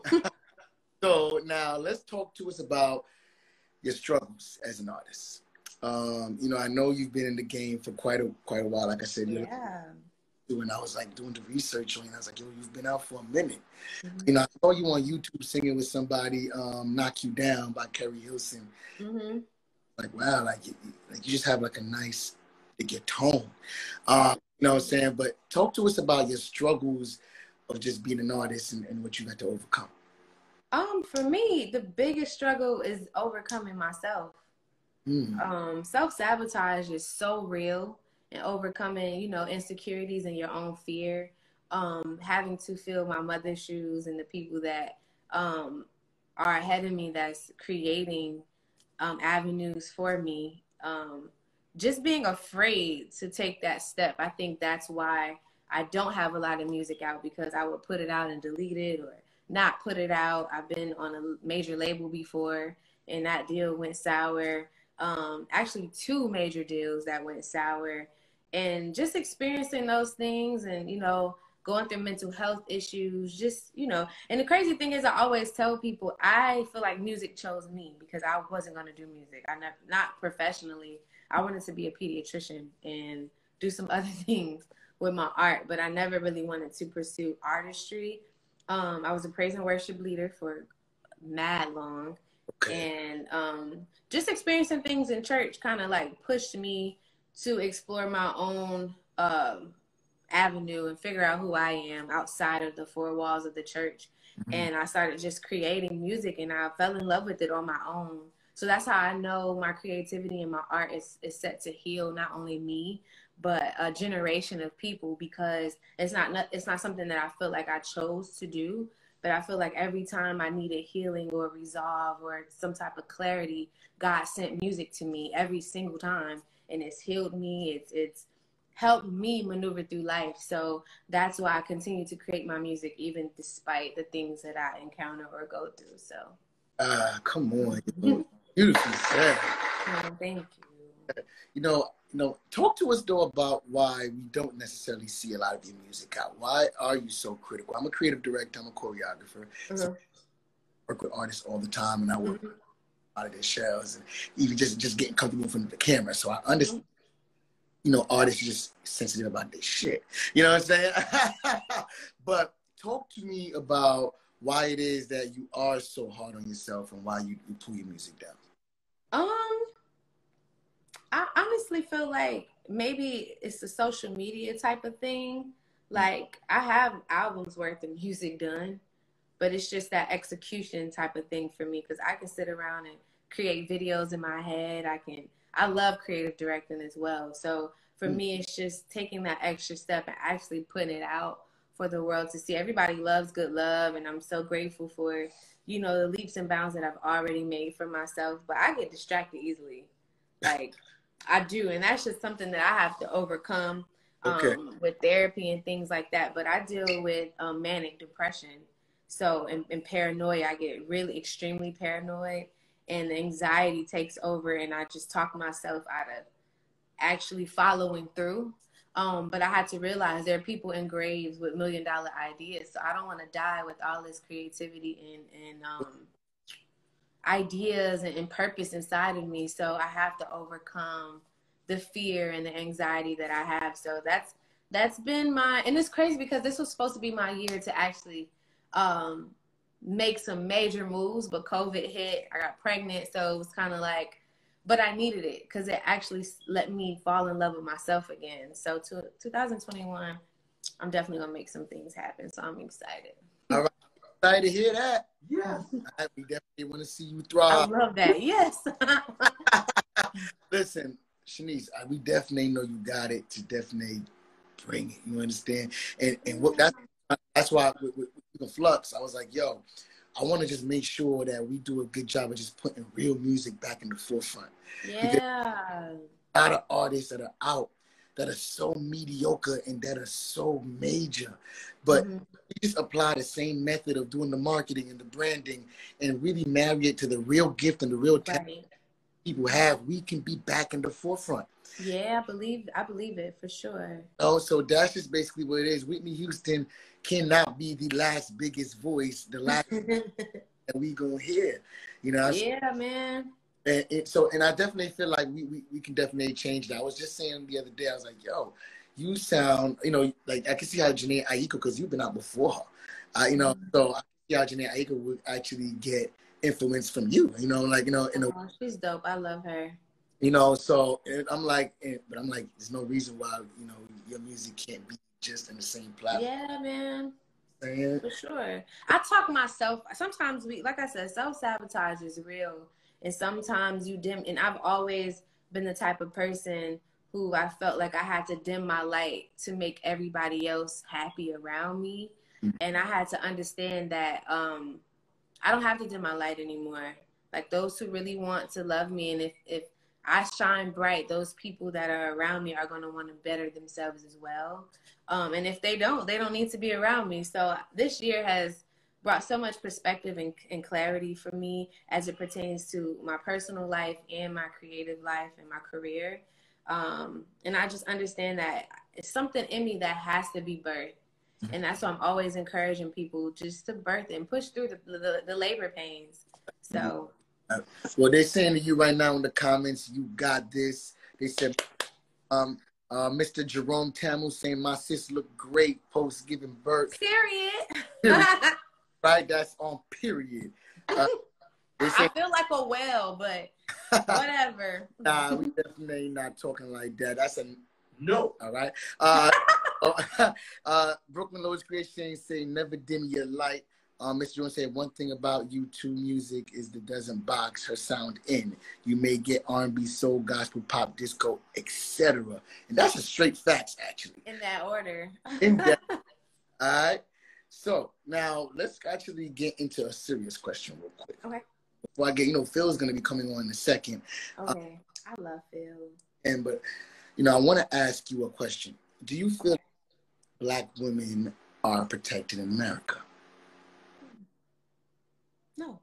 So now let's talk to us about your struggles as an artist. Um, you know, I know you've been in the game for quite a quite a while. Like I said, you're Yeah. and I was like doing the research on you. I was like, yo, you've been out for a minute. Mm-hmm. You know, I saw you on YouTube singing with somebody, um, "Knock You Down" by Kerry Hilson. Mm-hmm. Like, wow, like you, like you just have like a nice, like your tone. Um, you know what I'm saying? But talk to us about your struggles of just being an artist and, and what you had to overcome. Um, for me, the biggest struggle is overcoming myself. Mm. Um, self-sabotage is so real, and overcoming, you know, insecurities and your own fear. Um, having to fill my mother's shoes and the people that um, are ahead of me that's creating um, avenues for me. Um, just being afraid to take that step. I think that's why I don't have a lot of music out, because I would put it out and delete it or not put it out. I've been on a major label before and that deal went sour. Um, actually two major deals that went sour, and just experiencing those things and, you know, going through mental health issues, just, you know, and the crazy thing is I always tell people, I feel like music chose me because I wasn't going to do music. I never, not professionally. I wanted to be a pediatrician and do some other things with my art, but I never really wanted to pursue artistry. Um, I was a praise and worship leader for mad long. Okay. And um, just experiencing things in church kind of like pushed me to explore my own um, avenue and figure out who I am outside of the four walls of the church. Mm-hmm. And I started just creating music, and I fell in love with it on my own. So that's how I know my creativity and my art is, is set to heal not only me, but a generation of people, because it's not, it's not something that I feel like I chose to do. But I feel like every time I needed healing or resolve or some type of clarity, God sent music to me every single time. And it's healed me. It's it's helped me maneuver through life. So that's why I continue to create my music, even despite the things that I encounter or go through. So. Ah, uh, come on. Beautiful said. Oh, thank you. You know, you know, talk to us though about why we don't necessarily see a lot of your music out. Why are you so critical? I'm a creative director. I'm a choreographer. Mm-hmm. So I work with artists all the time, and I work mm-hmm. out of their shells, and even just just getting comfortable in front of the camera. So I understand. Mm-hmm. You know, artists are just sensitive about their shit. You know what I'm saying? But talk to me about why it is that you are so hard on yourself and why you, you pull your music down. Um, I honestly feel like maybe it's a social media type of thing. Like, I have albums worth of music done, but it's just that execution type of thing for me, because I can sit around and create videos in my head. I can, I love creative directing as well. So for mm. me, it's just taking that extra step and actually putting it out for the world to see. Everybody loves good love, and I'm so grateful for, you know, the leaps and bounds that I've already made for myself. But I get distracted easily. Like, I do. And that's just something that I have to overcome um, okay. with therapy and things like that. But I deal with um, manic depression. So, and, and paranoia, I get really extremely paranoid, and the anxiety takes over, and I just talk myself out of actually following through. Um, but I had to realize there are people in graves with million dollar ideas. So I don't want to die with all this creativity and, and um, ideas and, and purpose inside of me. So I have to overcome the fear and the anxiety that I have. So that's, that's been my, and it's crazy because this was supposed to be my year to actually um, make some major moves, but COVID hit, I got pregnant. So it was kind of like, but I needed it because it actually let me fall in love with myself again. So to two thousand twenty-one, I'm definitely going to make some things happen. So I'm excited. All right. Excited to hear that. Yes. I, we definitely want to see you thrive. I love that. Yes. Listen, Shanice, I, we definitely know you got it to definitely bring it. You understand? And and what that's, that's why with, with, with the Flux, I was like, yo, I want to just make sure that we do a good job of just putting real music back in the forefront. Yeah. A lot of artists that are out that are so mediocre and that are so major, but mm-hmm. we just apply the same method of doing the marketing and the branding and really marry it to the real gift and the real talent right. people have. We can be back in the forefront. Yeah, I believe I believe it for sure. Oh, so that's just basically what it is. Whitney Houston cannot be the last biggest voice, the last that we gonna hear. You know? Yeah, man. And it, so, and I definitely feel like we, we we can definitely change that. I was just saying the other day, I was like, yo, you sound, you know, like I can see how Jhené Aiko, because you've been out before her. Uh, you know, mm-hmm. so I can see how Jhené Aiko would actually get influence from you. You know, like you know, in a, oh, she's dope. I love her. You know, so and I'm like, and, but I'm like, there's no reason why, you know, your music can't be just in the same platform. Yeah, man. Saying? For sure. I talk myself, sometimes we, like I said, self-sabotage is real. And sometimes you dim, and I've always been the type of person who I felt like I had to dim my light to make everybody else happy around me. Mm-hmm. And I had to understand that um, I don't have to dim my light anymore. Like those who really want to love me, and if, if I shine bright, those people that are around me are going to want to better themselves as well. Um, and if they don't, they don't need to be around me. So this year has brought so much perspective and, and clarity for me as it pertains to my personal life and my creative life and my career. Um, and I just understand that it's something in me that has to be birthed. And that's why I'm always encouraging people just to birth it and push through the, the, the labor pains. So... Well, they're saying to you right now in the comments, you got this. They said, um, uh, Mister Jerome Tamil saying, my sis look great post giving birth. Period. Right, that's on period. Uh, I feel like a whale, but whatever. Nah, we definitely not talking like that. That's a no. All right. Uh, uh, Brooklyn Lois Creation say, never dim your light. Um, Mister Jones said one thing about U two music is that doesn't box her sound in. You may get R and B, soul, gospel, pop, disco, et cetera. And that's a straight facts, actually. In that order. In that. All right. So now let's actually get into a serious question real quick. Okay. Before I get, you know, Phil's going to be coming on in a second. Okay. Uh, I love Phil. And but, you know, I want to ask you a question. Do you feel Black women are protected in America? No.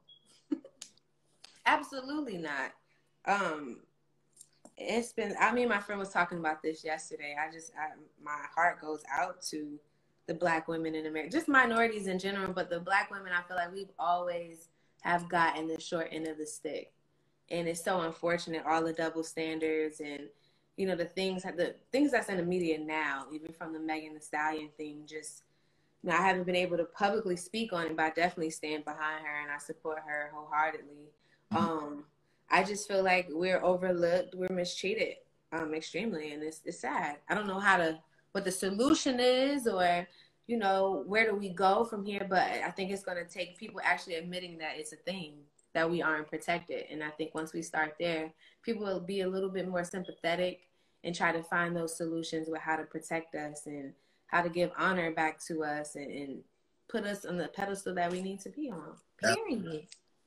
Absolutely not. Um, it's been, I mean, my friend was talking about this yesterday. I just, I, my heart goes out to the Black women in America, just minorities in general, but the Black women, I feel like we've always have gotten the short end of the stick. And it's so unfortunate, all the double standards and, you know, the things, the things that's in the media now, even from the Megan Thee Stallion thing, just, you know, I haven't been able to publicly speak on it, but I definitely stand behind her and I support her wholeheartedly. Um, I just feel like we're overlooked, we're mistreated, um, extremely, and it's it's sad. I don't know how to, what the solution is, or, you know, where do we go from here? But I think it's going to take people actually admitting that it's a thing, that we aren't protected. And I think once we start there, people will be a little bit more sympathetic and try to find those solutions with how to protect us and how to give honor back to us and, and put us on the pedestal that we need to be on. Period.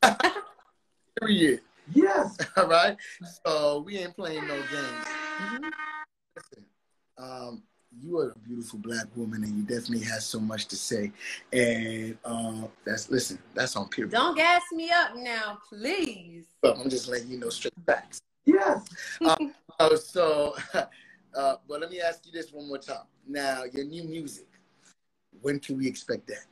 Period. Yes. All right. So we ain't playing no games. Mm-hmm. Listen, um, you are a beautiful Black woman, and you definitely have so much to say. And uh, that's listen, that's on period. Don't gas me up now, please. But I'm just letting you know straight facts. Yes. Um, uh, so, uh, but let me ask you this one more time. Now, your new music, when can we expect that?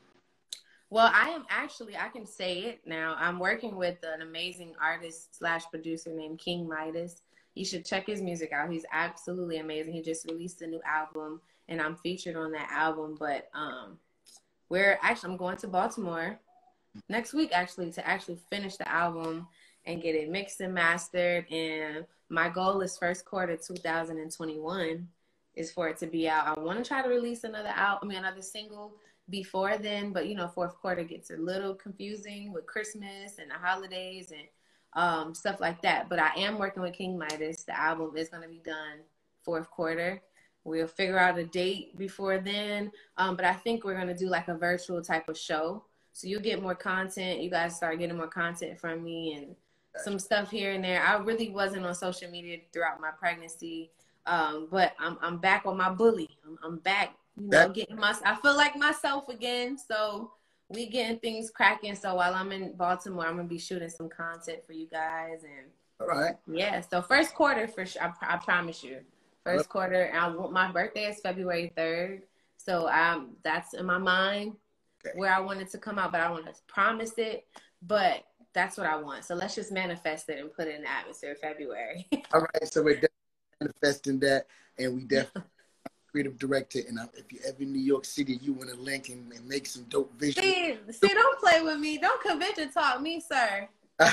Well, I am actually, I can say it now. I'm working with an amazing artist slash producer named King Midas. You should check his music out. He's absolutely amazing. He just released a new album, and I'm featured on that album. But um, we're actually, I'm going to Baltimore next week, actually, to actually finish the album and get it mixed and mastered. And my goal is first quarter two thousand twenty-one is for it to be out. I want to try to release another album, I mean, another single before then, but you know, fourth quarter gets a little confusing with Christmas and the holidays and um, stuff like that. But I am working with King Midas. The album is going to be done fourth quarter. We'll figure out a date before then. Um, but I think we're going to do like a virtual type of show. So you'll get more content. You guys start getting more content from me and some stuff here and there. I really wasn't on social media throughout my pregnancy. Um, but I'm, I'm back on my bully. I'm, I'm back. You know, getting my, I feel like myself again. So we getting things cracking. So while I'm in Baltimore, I'm going to be shooting some content for you guys. And all right. Yeah. So first quarter for sure. I, I promise you. First quarter. And I want, my birthday is February third. So um, that's in my mind okay. where I want it to come out, but I want to promise it. But that's what I want. So let's just manifest it and put it in the atmosphere February. All right. So we're definitely manifesting that. And we definitely. Creative director, and if you're ever in New York City, you want to link and, and make some dope visuals. See, see, don't play with me. Don't convention talk me, sir.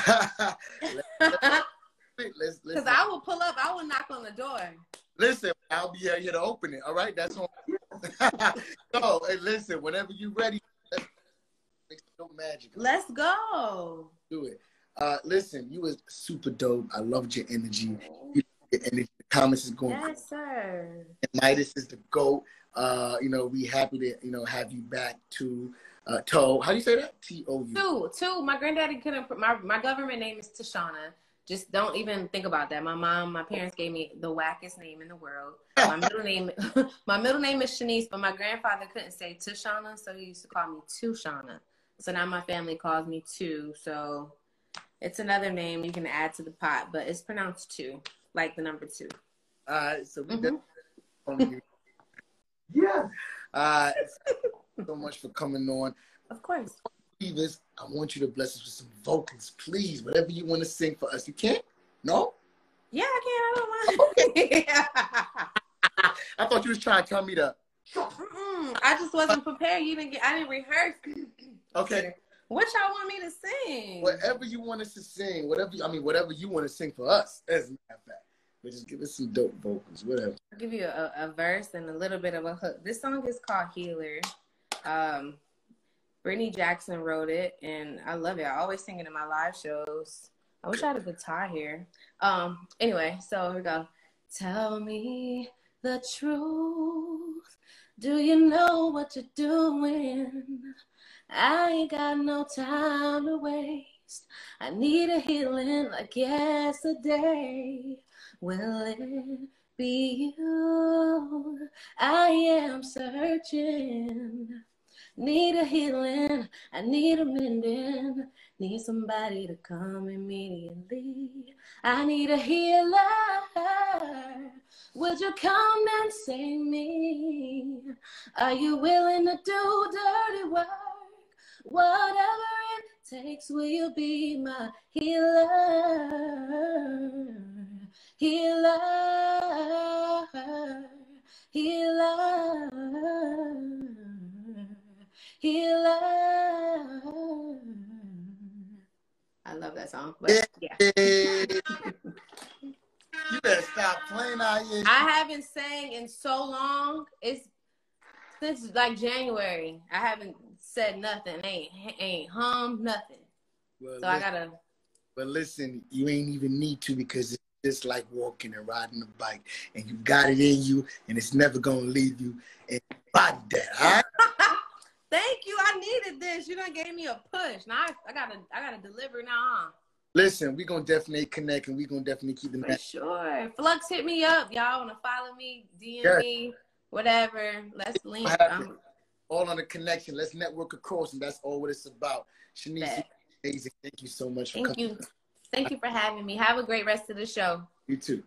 Because I will pull up. I will knock on the door. Listen, I'll be here to open it. All right, that's on. So, hey, listen, whenever you're ready, let's make some dope magic. Let's go. Do it. Uh, listen, you was super dope. I loved your energy. You your energy. The comments is going. Yes, cool. sir. And Midas is the GOAT. Uh, you know, we happy to, you know, have you back to uh, Toe. How do you say that? T O U. Two, two. My granddaddy couldn't. My my government name is Tashana. Just don't even think about that. My mom, my parents gave me the wackest name in the world. My middle name, my middle name is Shanice, but my grandfather couldn't say Tashana, so he used to call me Tushana. So now my family calls me Two. So it's another name you can add to the pot, but it's pronounced Two, like the number two. All right, so we mm-hmm. Yeah. Uh, so much for coming on. Of course. This, I want you to bless us with some vocals, please. Whatever you want to sing for us. You can't? No? Yeah, I can. I don't mind. Okay. I thought you was trying to tell me to. Mm-mm. I just wasn't prepared. You didn't get. I didn't rehearse. Okay. What y'all want me to sing? Whatever you want us to sing. Whatever. I mean, whatever you want to sing for us. As a matter of fact. But just give us some dope vocals. Whatever. I'll give you a, a verse and a little bit of a hook. This song is called Healer. Um. Brittany Jackson wrote it, and I love it. I always sing it in my live shows. I wish I had a guitar here. Um. Anyway, so here we go. Tell me the truth. Do you know what you're doing? I ain't got no time to waste. I need a healing like yesterday. Will it be you? I am searching. Need a healing. I need a mending. Need somebody to come immediately. I need a healer. Would you come and save me? Are you willing to do dirty work? Whatever it takes, will you be my healer? Healer. Healer. Healer. I love that song. But yeah. You better stop playing out here. I haven't sang in so long. It's since like January. I haven't said nothing. Ain't ain't hum nothing. Well, so listen, I gotta. But listen, you ain't even need to, because it's just like walking and riding a bike, and you got it in you, and it's never gonna leave you. And body that, all right? Thank you. I needed this. You done gave me a push. Now I, I gotta I gotta deliver now, huh? Listen, we're gonna definitely connect, and we're gonna definitely keep the For sure. Flux, hit me up. Y'all wanna follow me, D M yeah. me, whatever. Let's link. I'm... All on the connection. Let's network across, and that's all what it's about. Shanice, amazing. Thank you so much for Thank coming. you. Thank you for having me. Have a great rest of the show. You too.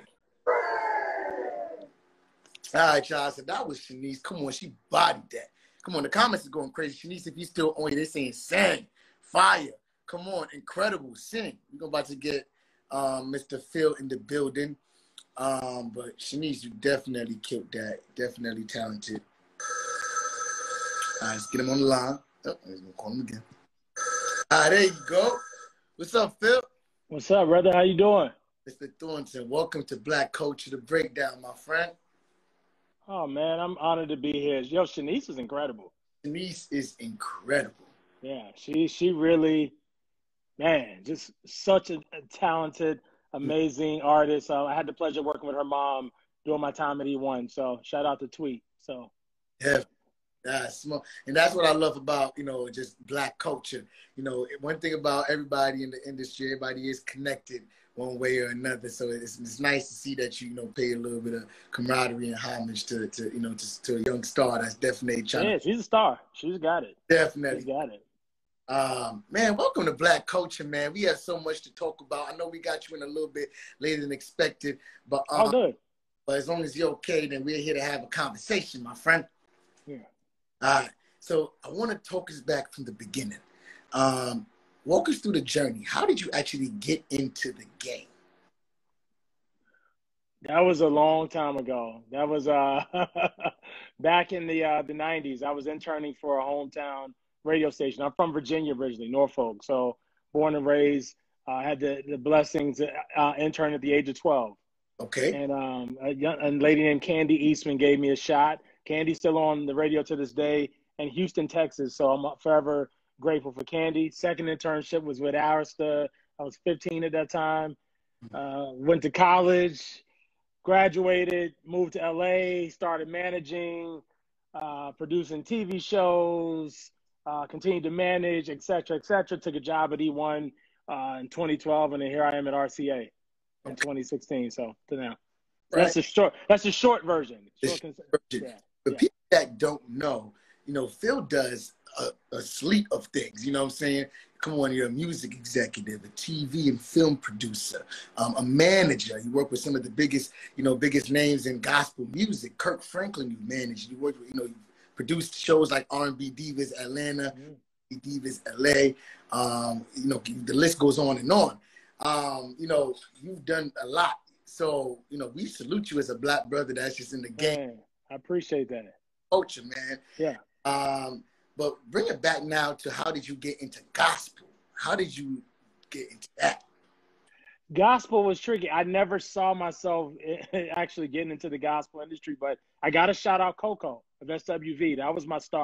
All right, y'all. So that was Shanice. Come on, she bodied that. Come on, the comments are going crazy. Shanice, if you still on it, they're saying sing, fire. Come on, incredible, sing. We're about to get um, Mister Phil in the building. Um, but Shanice, you definitely killed that. Definitely talented. All right, let's get him on the line. Oh, I'm going to call him again. All right, there you go. What's up, Phil? What's up, brother? How you doing? Mister Thornton, welcome to Black Culture, the Breakdown, my friend. Oh, man, I'm honored to be here. Yo, Shanice is incredible. Shanice is incredible. Yeah, she she really, man, just such a, a talented, amazing artist. Uh, I had the pleasure of working with her mom during my time at E one, so shout out to Tweet. So, yeah. That's small. And that's what I love about, you know, just Black culture. You know, one thing about everybody in the industry, everybody is connected one way or another. So it's, it's nice to see that you, you know, pay a little bit of camaraderie and homage to, to you know, to, to a young star that's definitely trying yeah, to. she's a star. She's got it. Definitely. She's got it. Um, man, welcome to Black Culture, man. We have so much to talk about. I know we got you in a little bit later than expected, but um, oh, good. But as long as you're okay, then we're here to have a conversation, my friend. Yeah. All right. So I want to talk us back from the beginning. Um, walk us through the journey. How did you actually get into the game? That was a long time ago. That was uh, back in the uh, the nineties. I was interning for a hometown radio station. I'm from Virginia originally, Norfolk. So born and raised. I uh, had the, the blessings to uh, intern at the age of twelve. Okay. And um, a, young, a lady named Candy Eastman gave me a shot. Candy's still on the radio to this day in Houston, Texas. So I'm forever grateful for Candy. Second internship was with Arista. I was fifteen at that time. Uh, went to college, graduated, moved to L A, started managing, uh, producing T V shows, uh, continued to manage, et cetera, et cetera. Took a job at E one uh, in twenty twelve, and then here I am at R C A in twenty sixteen. So to now. So right. That's a short. That's a short version. Short version. Yeah. For yeah. people that don't know, you know, Phil does a, a slew of things. You know what I'm saying? Come on, you're a music executive, a T V and film producer, um, a manager. You work with some of the biggest, you know, biggest names in gospel music. Kirk Franklin, you managed. You worked with, you know, you produced shows like R and B Divas Atlanta, mm. Divas L A. Um, you know, the list goes on and on. Um, you know, you've done a lot. So, you know, we salute you as a Black brother that's just in the game. Man, I appreciate that. Culture, man. Yeah. Um, but bring it back now to how did you get into gospel? How did you get into that? Gospel was tricky. I never saw myself actually getting into the gospel industry, but I got to shout out Coco of S W V. That was my start.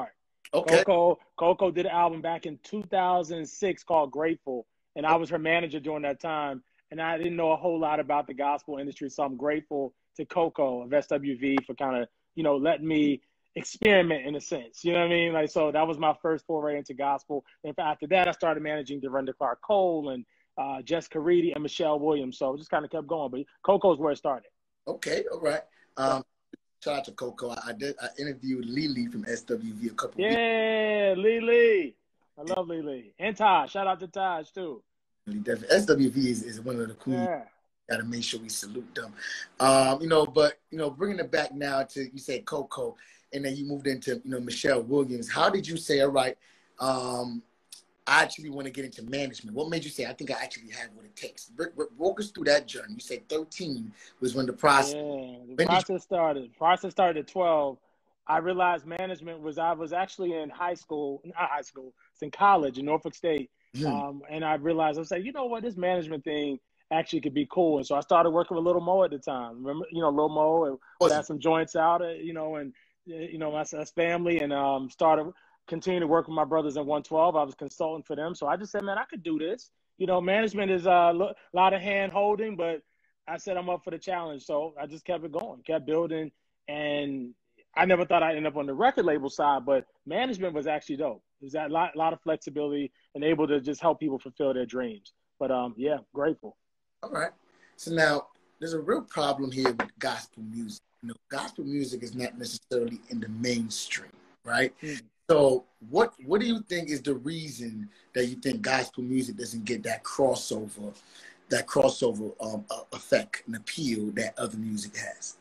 Okay. Coco, Coco did an album back in two thousand six called Grateful, and I was her manager during that time. And I didn't know a whole lot about the gospel industry, so I'm grateful to Coco of S W V for kind of, you know, letting me experiment in a sense. You know what I mean? Like, so that was my first foray into gospel. And after that, I started managing Dorinda Clark Cole and uh, Jess Caridi and Michelle Williams. So it just kind of kept going. But Coco's where it started. Okay, all right. Um, shout out to Coco. I, I did. I interviewed Lily from S W V a couple weeks. Yeah, Lily. I love Lily. And Taj. Shout out to Taj, too. S W V is, is one of the cool. Yeah. Got to make sure we salute them. Um, you know, but, you know, bringing it back now to, you said Coco, and then you moved into, you know, Michelle Williams. How did you say, all right, um, I actually want to get into management? What made you say, I think I actually have what it takes? Walk us through that journey. You said thirteen was when the process. Yeah, the process you- started. The process started at twelve. I realized management was, I was actually in high school, not high school, it's in college in Norfolk State. Mm-hmm. Um, and I realized, I was like, you know what, this management thing actually could be cool. And so I started working with Lil Mo at the time. Remember, you know, Lil Mo, and we had some joints out, you know, and, you know, my family, and um, started continuing to work with my brothers in one twelve. I was consulting for them. So I just said, man, I could do this. You know, management is a lot of hand holding, but I said I'm up for the challenge. So I just kept it going, kept building. And I never thought I'd end up on the record label side, but management was actually dope. It was a lot, lot of flexibility and able to just help people fulfill their dreams. But um, yeah, grateful. All right. So now there's a real problem here with gospel music. You know, gospel music is not necessarily in the mainstream, right? Mm. So what what do you think is the reason that you think gospel music doesn't get that crossover, that crossover um, effect and appeal that other music has?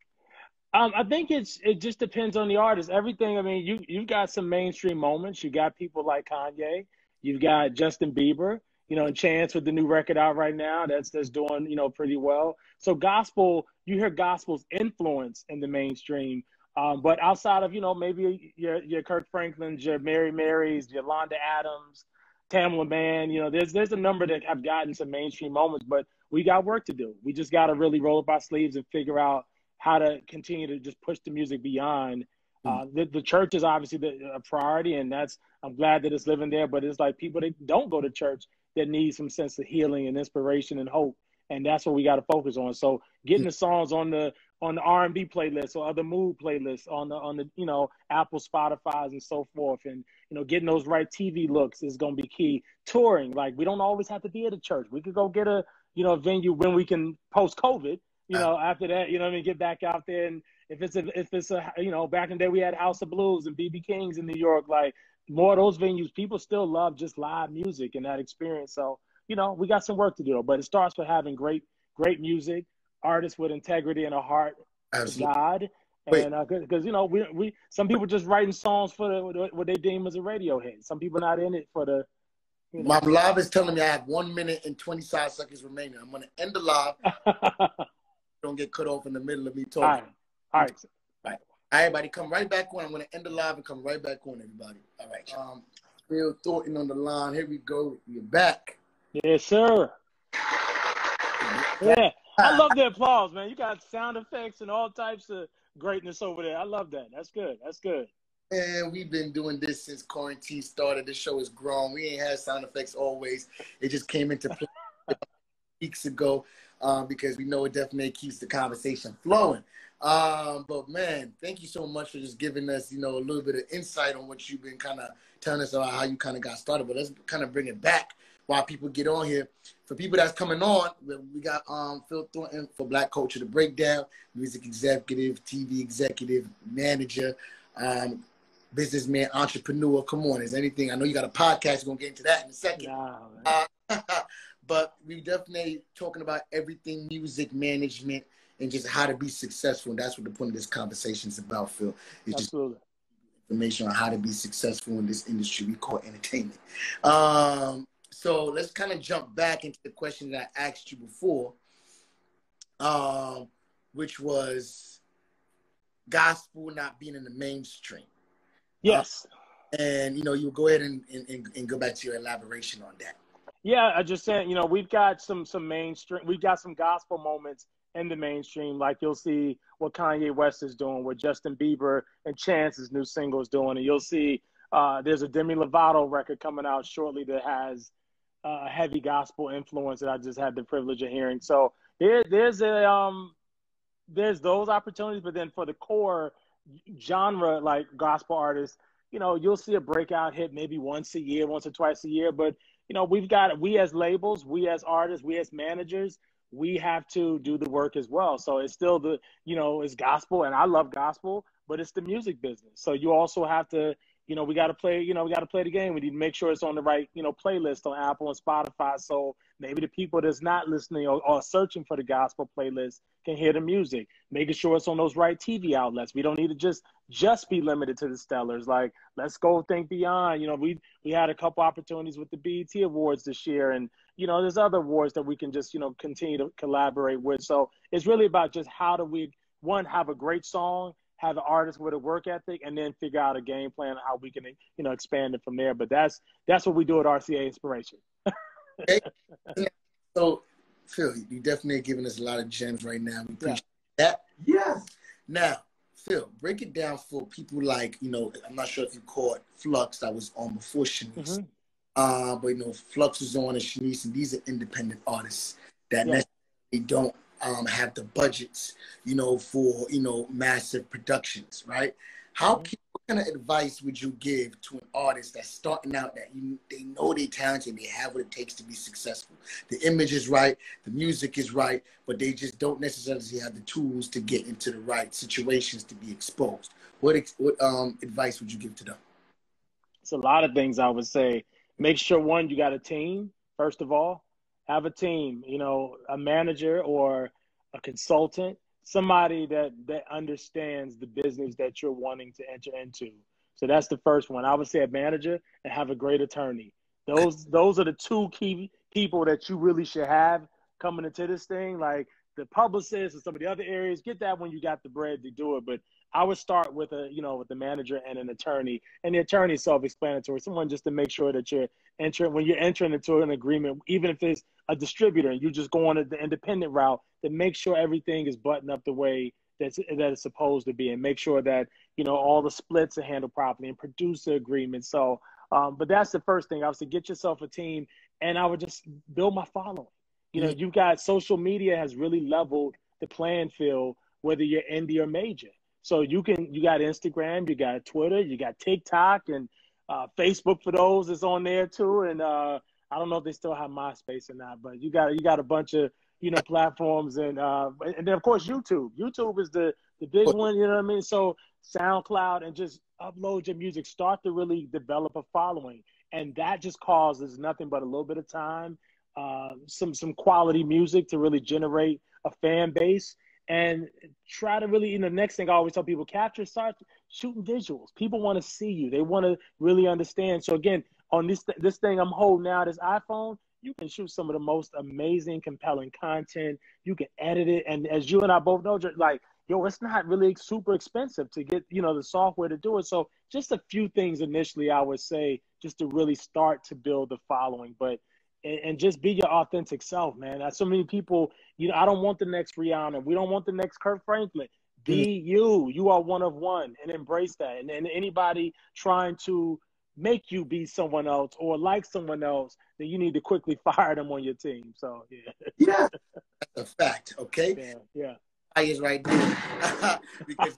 Um, I think it's it just depends on the artist. Everything. I mean, you you've got some mainstream moments. You got people like Kanye. You've got Justin Bieber. You know, and Chance with the new record out right now. That's that's doing you know pretty well. So gospel, you hear gospel's influence in the mainstream. Um, but outside of you know maybe your your Kirk Franklin's, your Mary Marys, your Londa Adams, Tamla Mann. You know, there's there's a number that have gotten some mainstream moments. But we got work to do. We just got to really roll up our sleeves and figure out how to continue to just push the music beyond. Uh, the, the church is obviously the, a priority, and that's I'm glad that it's living there. But it's like people that don't go to church that need some sense of healing and inspiration and hope, and that's what we got to focus on. So getting the songs on the on the R and B playlist or other mood playlists on the on the you know Apple, Spotify's, and so forth, and you know getting those right T V looks is going to be key. Touring, like we don't always have to be at a church. We could go get a you know venue when we can post COVID. You know, after that, you know what I mean, get back out there. And if it's a, if it's a, you know, back in the day we had House of Blues and B B King's in New York, like more of those venues, people still love just live music and that experience. So, you know, we got some work to do, but it starts with having great, great music, artists with integrity and a heart for God. And uh, cause you know, we, we, some people just writing songs for the, what they deem as a radio hit. Some people not in it for the, you know. My live is telling me I have one minute and twenty-five seconds remaining. I'm going to end the live. Don't get cut off in the middle of me talking. All right. All right. All right. Everybody come right back on. I'm going to end the live and come right back on, everybody. All right. Um, Phil Thornton on the line. Here we go. You're back. Yes, sir. Yeah. I love the applause, man. You got sound effects and all types of greatness over there. I love that. That's good. That's good. And we've been doing this since quarantine started. This show has grown. We ain't had sound effects always. It just came into play weeks ago. Um, because we know it definitely keeps the conversation flowing. Um, but, man, thank you so much for just giving us, you know, a little bit of insight on what you've been kind of telling us about how you kind of got started. But let's kind of bring it back while people get on here. For people that's coming on, we got um, Phil Thornton for Black Culture The Breakdown, music executive, T V executive, manager, um, businessman, entrepreneur. Come on, is anything? I know you got a podcast. We're going to get into that in a second. Nah, uh, But we definitely talking about everything music management and just how to be successful. And that's what the point of this conversation is about, Phil. It's Absolutely. Just information on how to be successful in this industry we call entertainment. Um, so let's kind of jump back into the question that I asked you before, um, which was gospel not being in the mainstream. Yes. Uh, and, you know, you go ahead and, and, and go back to your elaboration on that. Yeah, I just said, you know, we've got some some mainstream, we've got some gospel moments in the mainstream. Like you'll see what Kanye West is doing, what Justin Bieber and Chance's new single is doing, and you'll see Uh, there's a Demi Lovato record coming out shortly that has uh, a heavy gospel influence that I just had the privilege of hearing. So there, there's a um, there's those opportunities, but then for the core genre like gospel artists, you know, you'll see a breakout hit maybe once a year, once or twice a year. But you know, we've got we as labels, we as artists, we as managers, we have to do the work as well. So it's still the, you know, it's gospel, and I love gospel, but it's the music business. So you also have to, you know, we got to play, you know, we got to play the game. We need to make sure it's on the right, you know, playlist on Apple and Spotify. So maybe the people that's not listening or, or searching for the gospel playlist can hear the music, making sure it's on those right T V outlets. We don't need to just, just be limited to the Stellars. Like, let's go think beyond. You know, we, we had a couple opportunities with the B E T Awards this year, and, you know, there's other awards that we can just, you know, continue to collaborate with. So it's really about just how do we, one, have a great song, have an artist with a work ethic, and then figure out a game plan on how we can, you know, expand it from there. But that's that's what we do at R C A Inspiration. Okay. So, Phil, you definitely are giving us a lot of gems right now. We appreciate yeah. that. Yes. Now, Phil, break it down for people like, you know, I'm not sure if you caught Flux that was on before Shanice. Mm-hmm. Uh, but, you know, Flux was on and Shanice, and these are independent artists that yeah. necessarily don't Um, have the budgets, you know, for, you know, massive productions, right? How can, what kind of advice would you give to an artist that's starting out, that you, they know they're talented, they have what it takes to be successful? The image is right, the music is right, but they just don't necessarily have the tools to get into the right situations to be exposed. What, what um, advice would you give to them? It's a lot of things I would say. Make sure, one, you got a team, first of all. Have a team, you know, a manager or a consultant, somebody that, that understands the business that you're wanting to enter into. So that's the first one. I would say a manager, and have a great attorney. Those those are the two key people that you really should have coming into this thing. Like the publicist and some of the other areas, get that when you got the bread to do it. But I would start with a, you know, with the manager and an attorney, and the attorney is self-explanatory. Someone just to make sure that you're entering, when you're entering into an agreement, even if it's a distributor and you just go on the independent route, to make sure everything is buttoned up the way that's, that it's supposed to be, and make sure that, you know, all the splits are handled properly, and producer agreements. So, um, but that's the first thing. I would say, get yourself a team, and I would just build my following. You know, you've got social media has really leveled the playing field, whether you're indie or major. So you can, you got Instagram, you got Twitter, you got TikTok, and uh, Facebook for those is on there too. And uh, I don't know if they still have MySpace or not, but you got you got a bunch of, you know, platforms, and uh, and then of course YouTube. YouTube is the the big one. You know what I mean? So SoundCloud, and just upload your music. Start to really develop a following, and that just causes nothing but a little bit of time, uh, some some quality music to really generate a fan base. And try to really, you know, next thing I always tell people, capture, start shooting visuals. People want to see you. They want to really understand. So again, on this this thing I'm holding now, this iPhone, you can shoot some of the most amazing, compelling content. You can edit it. And as you and I both know, like, yo, it's not really super expensive to get, you know, the software to do it. So just a few things initially, I would say, just to really start to build the following. But and just be your authentic self, man. So many people, you know, I don't want the next Rihanna. We don't want the next Kirk Franklin. Be mm-hmm. you. You are one of one, and embrace that. And, and anybody trying to make you be someone else or like someone else, then you need to quickly fire them on your team. So, yeah. Yeah, that's a fact, okay? Yeah, yeah. I is right there. Because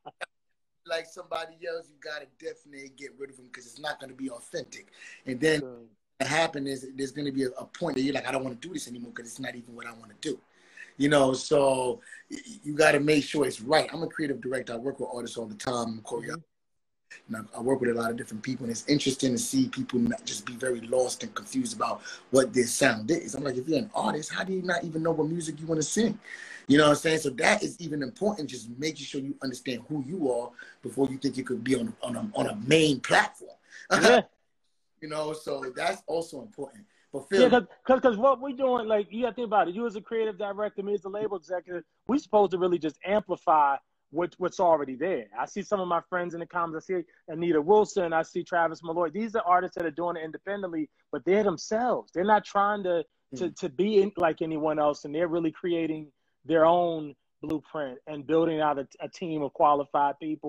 like somebody else, you got to definitely get rid of them, because it's not going to be authentic. And then sure. What happen is there's going to be a, a point that you're like, I don't want to do this anymore because it's not even what I want to do. You know, so you got to make sure it's right. I'm a creative director. I work with artists all the time, choreographer. You know, I work with a lot of different people, and it's interesting to see people not just be very lost and confused about what their sound is. I'm like, if you're an artist, how do you not even know what music you want to sing? You know what I'm saying? So that is even important, just making sure you understand who you are before you think you could be on, on, a, on a main platform. Yeah. You know, so that's also important. But Phil, yeah, because because what we're doing, like, you got to think about it. You as a creative director, me as a label executive, we're supposed to really just amplify what, what's already there. I see some of my friends in the comments. I see Anita Wilson. I see Travis Malloy. These are artists that are doing it independently, but they're themselves. They're not trying to mm-hmm. to, to be in, like anyone else, and they're really creating their own blueprint and building out a, a team of qualified people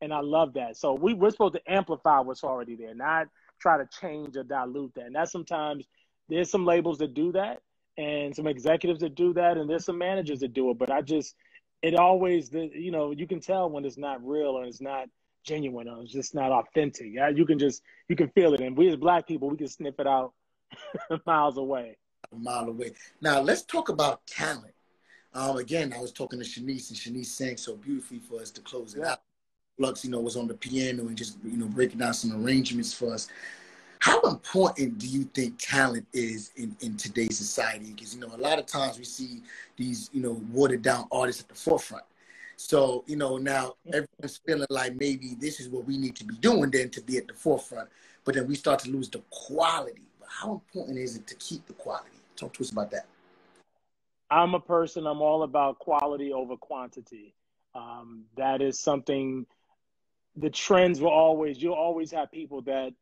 And I love that. So we, we're supposed to amplify what's already there, not try to change or dilute that. And that's sometimes there's some labels that do that and some executives that do that. And there's some managers that do it. But I just, it always, the you know, you can tell when it's not real or it's not genuine or it's just not authentic. Yeah, you can just, you can feel it. And we as Black people, we can sniff it out miles away. A mile away. Now, let's talk about talent. Um, again, I was talking to Shanice, and Shanice sang so beautifully for us to close it Yeah. out. Flux, you know, was on the piano and just, you know, breaking down some arrangements for us. How important do you think talent is in, in today's society? Because, you know, a lot of times we see these, you know, watered down artists at the forefront. So, you know, now everyone's feeling like maybe this is what we need to be doing then to be at the forefront. But then we start to lose the quality. But how important is it to keep the quality? Talk to us about that. I'm a person, I'm all about quality over quantity. Um, that is something, the trends will always, you'll always have people that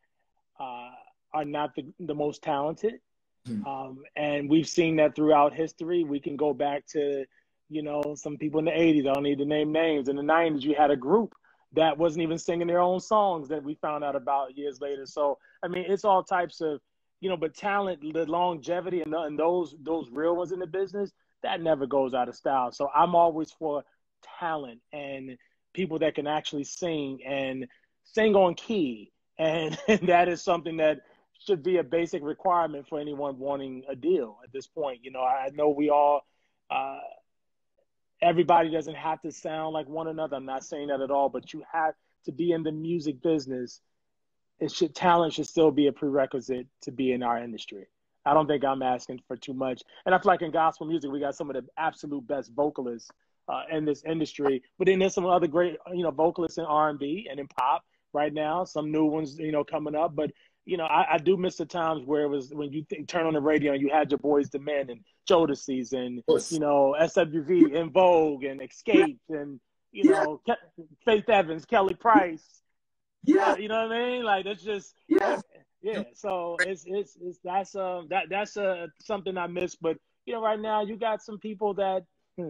uh, are not the, the most talented. Hmm. Um, and we've seen that throughout history. We can go back to, you know, some people in the eighties, I don't need to name names. In the nineties, you had a group that wasn't even singing their own songs that we found out about years later. So, I mean, it's all types of, you know, but talent, the longevity and, and those those real ones in the business, that never goes out of style. So I'm always for talent and people that can actually sing and sing on key. And, and that is something that should be a basic requirement for anyone wanting a deal at this point. You know, I know we all, uh, everybody doesn't have to sound like one another. I'm not saying that at all, but you have to be in the music business. It should, talent should still be a prerequisite to be in our industry. I don't think I'm asking for too much. And I feel like in gospel music, we got some of the absolute best vocalists uh, in this industry. But then there's some other great, you know, vocalists in R and B and in pop right now. Some new ones, you know, coming up. But, you know, I, I do miss the times where it was when you th- turn on the radio and you had your Boys the Men and Jodeci's and, you know, S W V and Vogue and Escape and, you Yeah. know, Ke- Faith Evans, Kelly Price. Yeah. Uh, you know what I mean? Like it's just Yes. yeah. So it's it's it's that's um that that's uh something I miss. But you know, right now you got some people that hmm,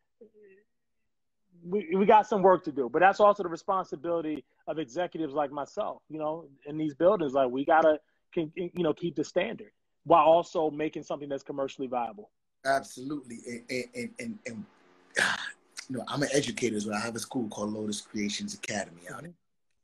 we we got some work to do. But that's also the responsibility of executives like myself. You know, in these buildings, like we gotta can, you know keep the standard while also making something that's commercially viable. Absolutely. And, and, and, and, and you know, I'm an educator as well. I have a school called Lotus Creations Academy out there.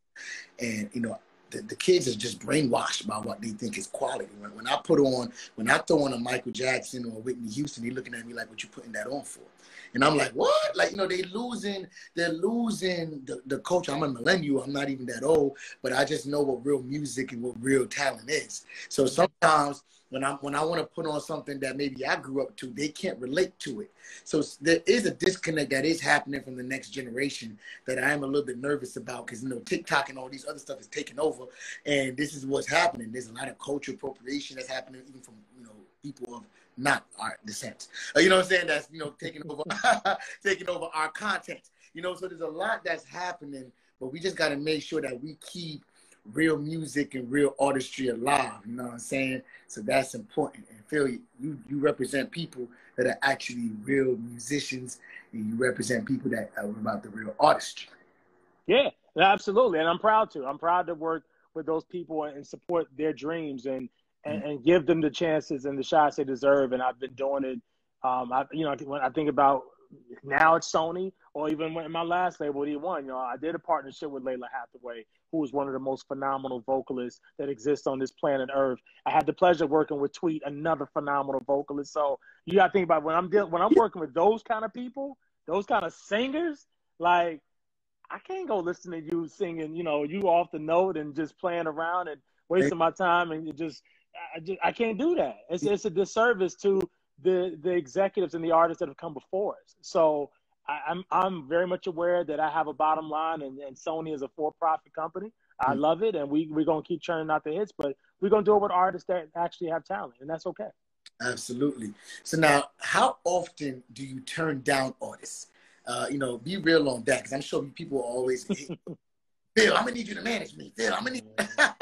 And, you know, the, the kids are just brainwashed by what they think is quality. When, when I put on, when I throw on a Michael Jackson or Whitney Houston, they're looking at me like, what you putting that on for? And I'm like, what? Like, you know, they losing, they're losing the, the culture. I'm a millennial. I'm not even that old, but I just know what real music and what real talent is. So sometimes when I when I want to put on something that maybe I grew up to, they can't relate to it. So there is a disconnect that is happening from the next generation that I am a little bit nervous about because, you know, TikTok and all these other stuff is taking over. And this is what's happening. There's a lot of cultural appropriation that's happening even from, you know, people of not our descent. Uh, you know what I'm saying? That's, you know, taking over, taking over our content. You know, so there's a lot that's happening, but we just got to make sure that we keep real music and real artistry alive, you know what I'm saying? So that's important. And Phil, you, you represent people that are actually real musicians, and you represent people that are about the real artistry. Yeah, absolutely. And I'm proud to. I'm proud to work with those people and support their dreams and, and, Mm-hmm. and give them the chances and the shots they deserve. And I've been doing it. Um, I, you know, when I think about now it's Sony, or even when my last label, E one, you know, I did a partnership with Layla Hathaway, who is one of the most phenomenal vocalists that exists on this planet Earth. I had the pleasure of working with Tweet, another phenomenal vocalist. So you got to think about when I'm dealing, when I'm working with those kind of people, those kind of singers, like I can't go listen to you singing, you know, you off the note and just playing around and wasting my time and it just, I just, I can't do that. It's it's a disservice to the the executives and the artists that have come before us. So I, I'm I'm very much aware that I have a bottom line, and, and Sony is a for-profit company. I Mm. love it, and we we're gonna keep churning out the hits, but we're gonna do it with artists that actually have talent, and that's okay. Absolutely. So now, how often do you turn down artists? Uh, you know, be real on that, because I'm sure people are always, hey, Phil, I'm gonna need you to manage me. Phil, I'm gonna need.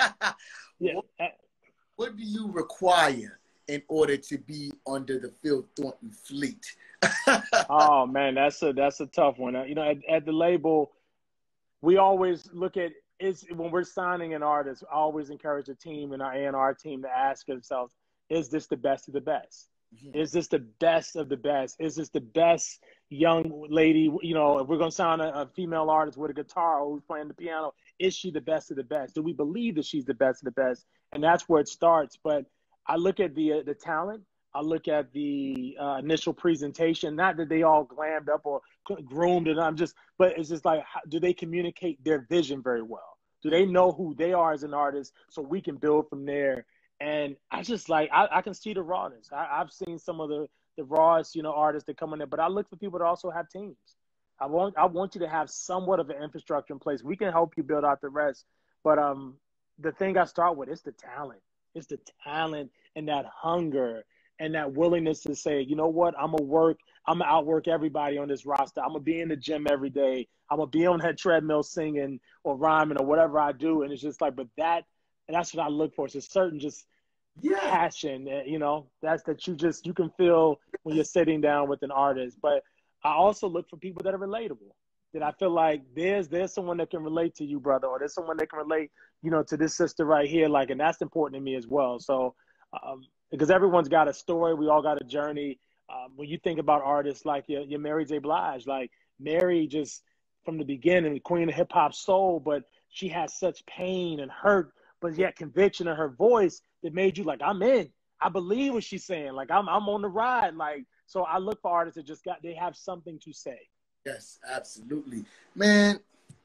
Yeah. What, what do you require in order to be under the Phil Thornton fleet? Oh man, that's a that's a tough one. Uh, You know, at, at the label, we always look at is when we're signing an artist, I always encourage the team and our A and R team to ask themselves, is this the best of the best? Mm-hmm. Is this the best of the best? Is this the best young lady? You know, if we're going to sign a, a female artist with a guitar or who's playing the piano, is she the best of the best? Do we believe that she's the best of the best? And that's where it starts. But I look at the uh, the talent. I look at the uh, initial presentation, not that they all glammed up or groomed and I'm just, but it's just like, how, do they communicate their vision very well? Do they know who they are as an artist so we can build from there? And I just like, I, I can see the rawness. I, I've seen some of the, the rawest, you know, artists that come in there, but I look for people to also have teams. I want, I want you to have somewhat of an infrastructure in place. We can help you build out the rest. But um, the thing I start with is the talent. It's the talent and that hunger and that willingness to say, you know what, I'm going to work, I'm going to outwork everybody on this roster. I'm going to be in the gym every day. I'm going to be on that treadmill singing or rhyming or whatever I do. And it's just like, but that, and that's what I look for. It's a certain just yeah. passion, you know, that's that you just, you can feel when you're sitting down with an artist. But I also look for people that are relatable, that I feel like there's, there's someone that can relate to you, brother, or there's someone that can relate, you know, to this sister right here. Like, and that's important to me as well. So, um, because everyone's got a story. We all got a journey. Um, when you think about artists like your, your Mary J. Blige, like Mary just from the beginning, the queen of hip hop soul, but she had such pain and hurt, but yet conviction in her voice that made you like, I'm in. I believe what she's saying. Like I'm, I'm on the ride. Like, so I look for artists that just got, they have something to say. Yes, absolutely, man.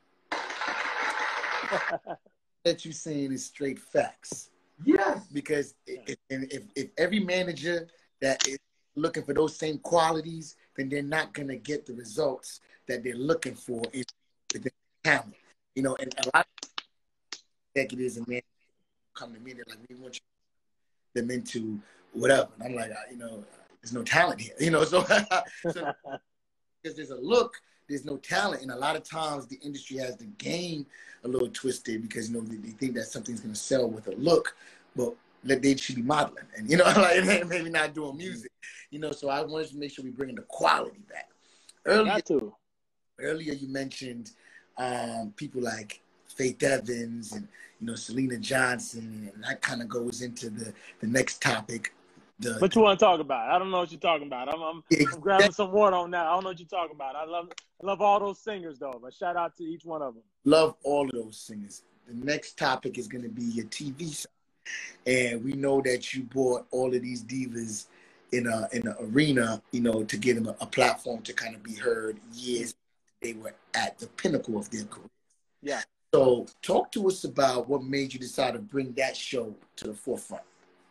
That you saying is straight facts. Yes. Because if, if, if every manager that is looking for those same qualities, then they're not going to get the results that they're looking for in the talent. You know, and a lot of executives and managers come to me, they're like, we want you them into whatever. And I'm like, you know, there's no talent here. You know, so, so because there's a look, there's no talent. And a lot of times the industry has the game a little twisted because, you know, they, they think that something's going to sell with a look, but they should be modeling and, you know, like maybe not doing music, you know, so I wanted to make sure we bring the quality back. Earlier, earlier you mentioned um, people like Faith Evans and, you know, Selena Johnson, and that kind of goes into the, the next topic. The, what you want to talk about? I don't know what you're talking about. I'm, I'm, exactly. I'm grabbing some water on that. I don't know what you're talking about. I love I love all those singers, though. But shout out to each one of them. Love all of those singers. The next topic is going to be your T V side. And we know that you brought all of these divas in a in an arena, you know, to give them a, a platform to kind of be heard years they were at the pinnacle of their career. Yeah. So talk to us about what made you decide to bring that show to the forefront.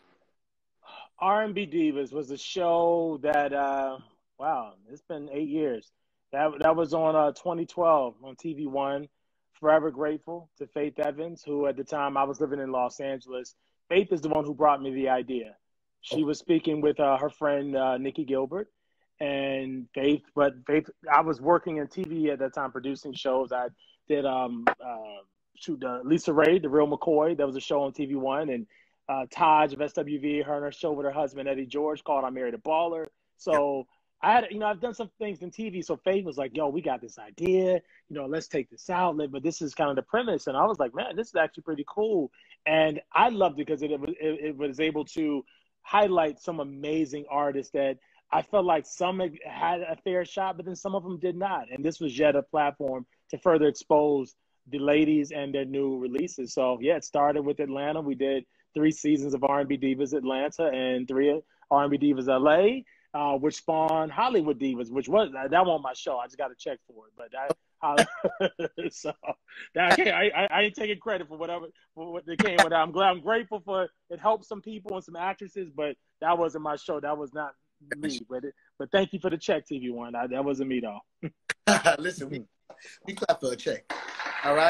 R and B Divas was a show that, uh, wow, it's been eight years. That that was on uh, twenty twelve on T V One. Forever grateful to Faith Evans, who at the time I was living in Los Angeles. Faith is the one who brought me the idea. She was speaking with uh, her friend uh, Nikki Gilbert, and Faith. But Faith, I was working in T V at that time, producing shows. I did um, uh, shoot uh, Lisa Ray, The Real McCoy. That was a show on T V One, and uh, Taj of S W V, her and her show with her husband Eddie George called "I Married a Baller." So I had, you know, I've done some things in T V. So Faith was like, "Yo, we got this idea. You know, let's take this out. But this is kind of the premise." And I was like, "Man, this is actually pretty cool." And I loved it because it, it, it was able to highlight some amazing artists that I felt like some had a fair shot, but then some of them did not. And this was yet a platform to further expose the ladies and their new releases. So yeah, it started with Atlanta. We did three seasons of R and B Divas Atlanta and three R and B Divas L A, uh, which spawned Hollywood Divas, which was that wasn't my show. I just got to check for it, but that. so that, I, I, I ain't taking credit for whatever for what they came with. I'm glad, I'm grateful for it. Helped some people and some actresses, but that wasn't my show. That was not me. But it, but thank you for the check, T V One. I, that wasn't me though. Listen, we we clap for a check. All right.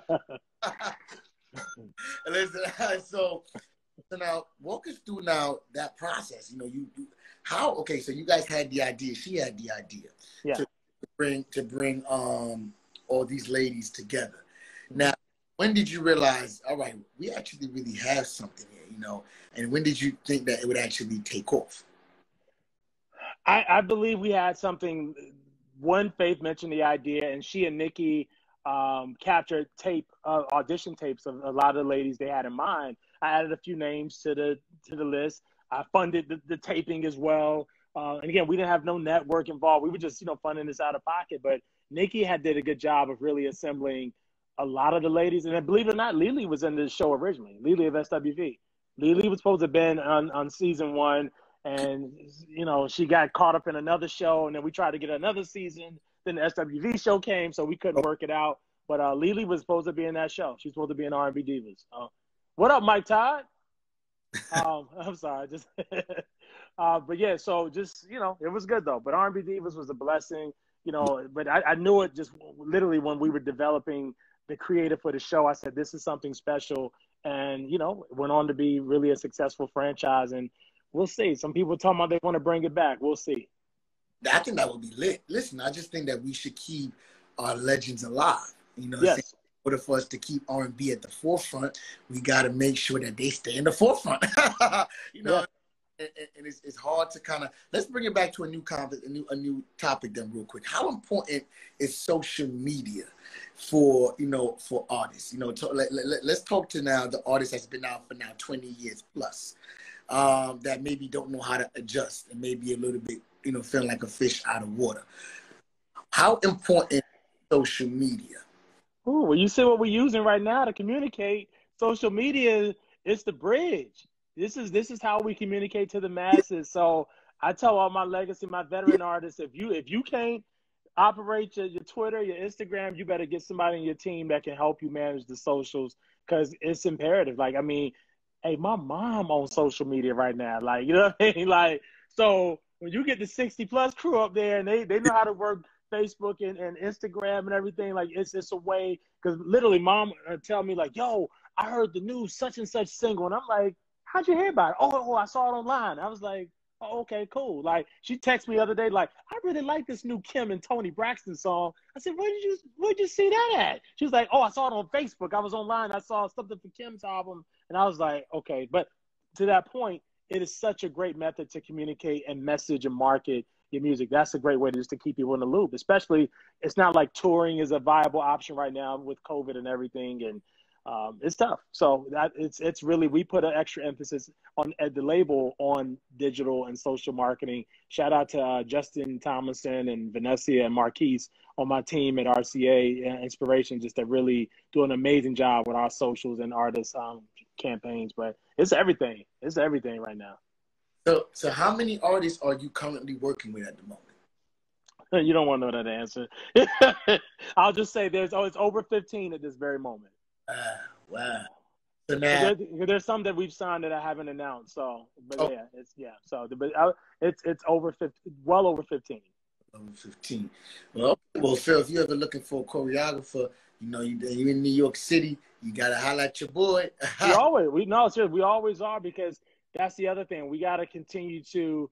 Listen, so so now walk us through now that process. You know, you, you how okay. So you guys had the idea. She had the idea. Yeah. To, bring to bring um all these ladies together. Now, when did you realize, all right, we actually really have something here, you know? And when did you think that it would actually take off? I, I believe we had something. One, Faith mentioned the idea, and she and Nikki um, captured tape, uh, audition tapes of a lot of the ladies they had in mind. I added a few names to the to the list. I funded the, the taping as well. Uh, and again, we didn't have no network involved. We were just, you know, funding this out of pocket. But Nikki had did a good job of really assembling a lot of the ladies. And then, believe it or not, Lily was in the show originally. Lily of S W V. Lily was supposed to have been on, on season one. And, you know, she got caught up in another show. And then we tried to get another season. Then the S W V show came, so we couldn't work it out. But uh, Lily was supposed to be in that show. She's supposed to be in R and B Divas. Uh, what up, Mike Todd? um, I'm sorry. Just uh, but, yeah, so just, you know, it was good, though. But R and B Divas was a blessing, you know. But I, I knew it just literally when we were developing the creative for the show. I said, this is something special. And, you know, it went on to be really a successful franchise. And we'll see. Some people talking about they want to bring it back. We'll see. I think that would be lit. Listen, I just think that we should keep our legends alive. You know, yes. In order for us to keep R and B at the forefront, we got to make sure that they stay in the forefront. you know, yeah. and, and it's, it's hard to kind of let's bring it back to a new conversation, a new a new topic then, real quick. How important is social media for you know for artists? You know, to, let, let, let's talk to now the artist that's been out for now twenty years plus, um, that maybe don't know how to adjust and maybe a little bit, you know, feeling like a fish out of water. How important is social media? Ooh, well, you see what we're using right now to communicate. Social media is the bridge. This is this is how we communicate to the masses. So I tell all my legacy, my veteran artists, if you if you can't operate your, your Twitter, your Instagram, you better get somebody in your team that can help you manage the socials, because it's imperative. Like, I mean, hey, my mom on social media right now. Like, you know what I mean? Like, so when you get the sixty plus crew up there and they, they know how to work Facebook and, and Instagram and everything, like it's it's a way, because literally mom uh, tell me like, yo, I heard the news such and such single. And I'm like, how'd you hear about it? Oh, oh, I saw it online. I was like, oh, okay, cool. Like she texted me the other day, like, I really like this new Kim and Tony Braxton song. I said, where did you where did you see that at? She was like, oh, I saw it on Facebook. I was online. I saw something for Kim's album. And I was like, okay. But to that point, it is such a great method to communicate and message and market your music. That's a great way to just to keep people in the loop. Especially, it's not like touring is a viable option right now with COVID and everything, and um, it's tough. So that it's it's really, we put an extra emphasis on at the label on digital and social marketing. Shout out to uh, Justin Tomlinson and Vanessa and Marquise on my team at R C A uh, Inspiration, just to really do an amazing job with our socials and artist um, campaigns. But it's everything. It's everything right now. So, so how many artists are you currently working with at the moment? You don't want to know that answer. I'll just say there's oh, it's over fifteen at this very moment. Uh, wow. So now, there, there's some that we've signed that I haven't announced. So, but oh. yeah, it's yeah. So, but I, it's it's over fifty, well over fifteen. Over fifteen. Well, well, Phil, if you're ever looking for a choreographer, you know, you, you're in New York City, you gotta holler at your boy. we always, we no, seriously, we always are, because that's the other thing. We got to continue to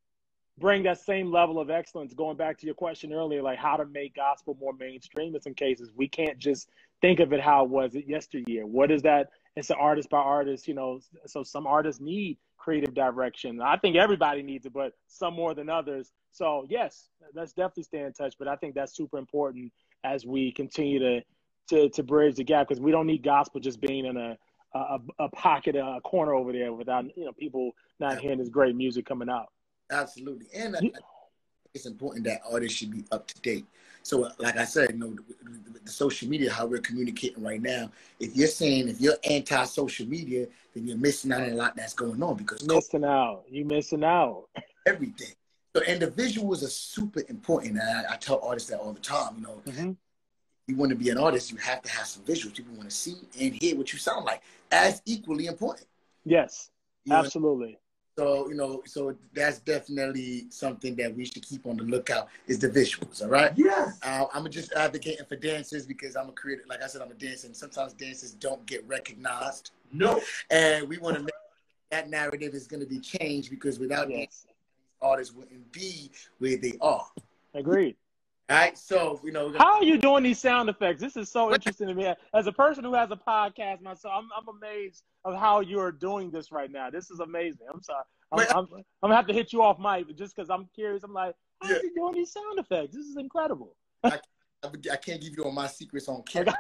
bring that same level of excellence. Going back to your question earlier, like how to make gospel more mainstream in some cases. We can't just think of it how it was it yesteryear. What is that? It's an artist by artist, you know. So some artists need creative direction. I think everybody needs it, but some more than others. So yes, let's definitely stay in touch. But I think that's super important as we continue to to, to bridge the gap, because we don't need gospel just being in a A, a pocket, a corner over there without, you know, people not hearing this great music coming out. Absolutely. And I, I, it's important that artists should be up to date. So like I said, you know, the, the social media, how we're communicating right now, if you're saying, if you're anti-social media, then you're missing out on a lot that's going on, because missing out. You missing out. Everything. So, and the visuals are super important. And I, I tell artists that all the time, you know, mm-hmm. You want to be an artist, you have to have some visuals. People want to see and hear what you sound like, as equally important. Yes, you know? Absolutely. So, you know, so that's definitely something that we should keep on the lookout, is the visuals, all right? Yes. Uh, I'm just advocating for dancers, because I'm a creator. Like I said, I'm a dancer, and sometimes dancers don't get recognized. No. And we want to make that narrative is going to be changed, because without yes. dancers, artists wouldn't be where they are. Agreed. All right, so, you know. How are you doing these sound effects? This is so interesting to me. As a person who has a podcast myself, I'm, I'm amazed of how you're doing this right now. This is amazing. I'm sorry. I'm, Wait, I'm, I'm going to have to hit you off, Mike, just because I'm curious. I'm like, how yeah. is he doing these sound effects? This is incredible. I, I can't give you all my secrets on camera.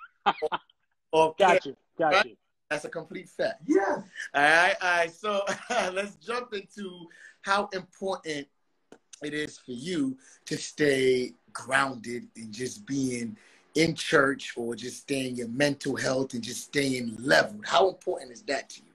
Okay. Got you. Got right? you. That's a complete fact. Yes. All right, all right. So let's jump into how important it is for you to stay grounded and just being in church, or just staying your mental health and just staying leveled. How important is that to you?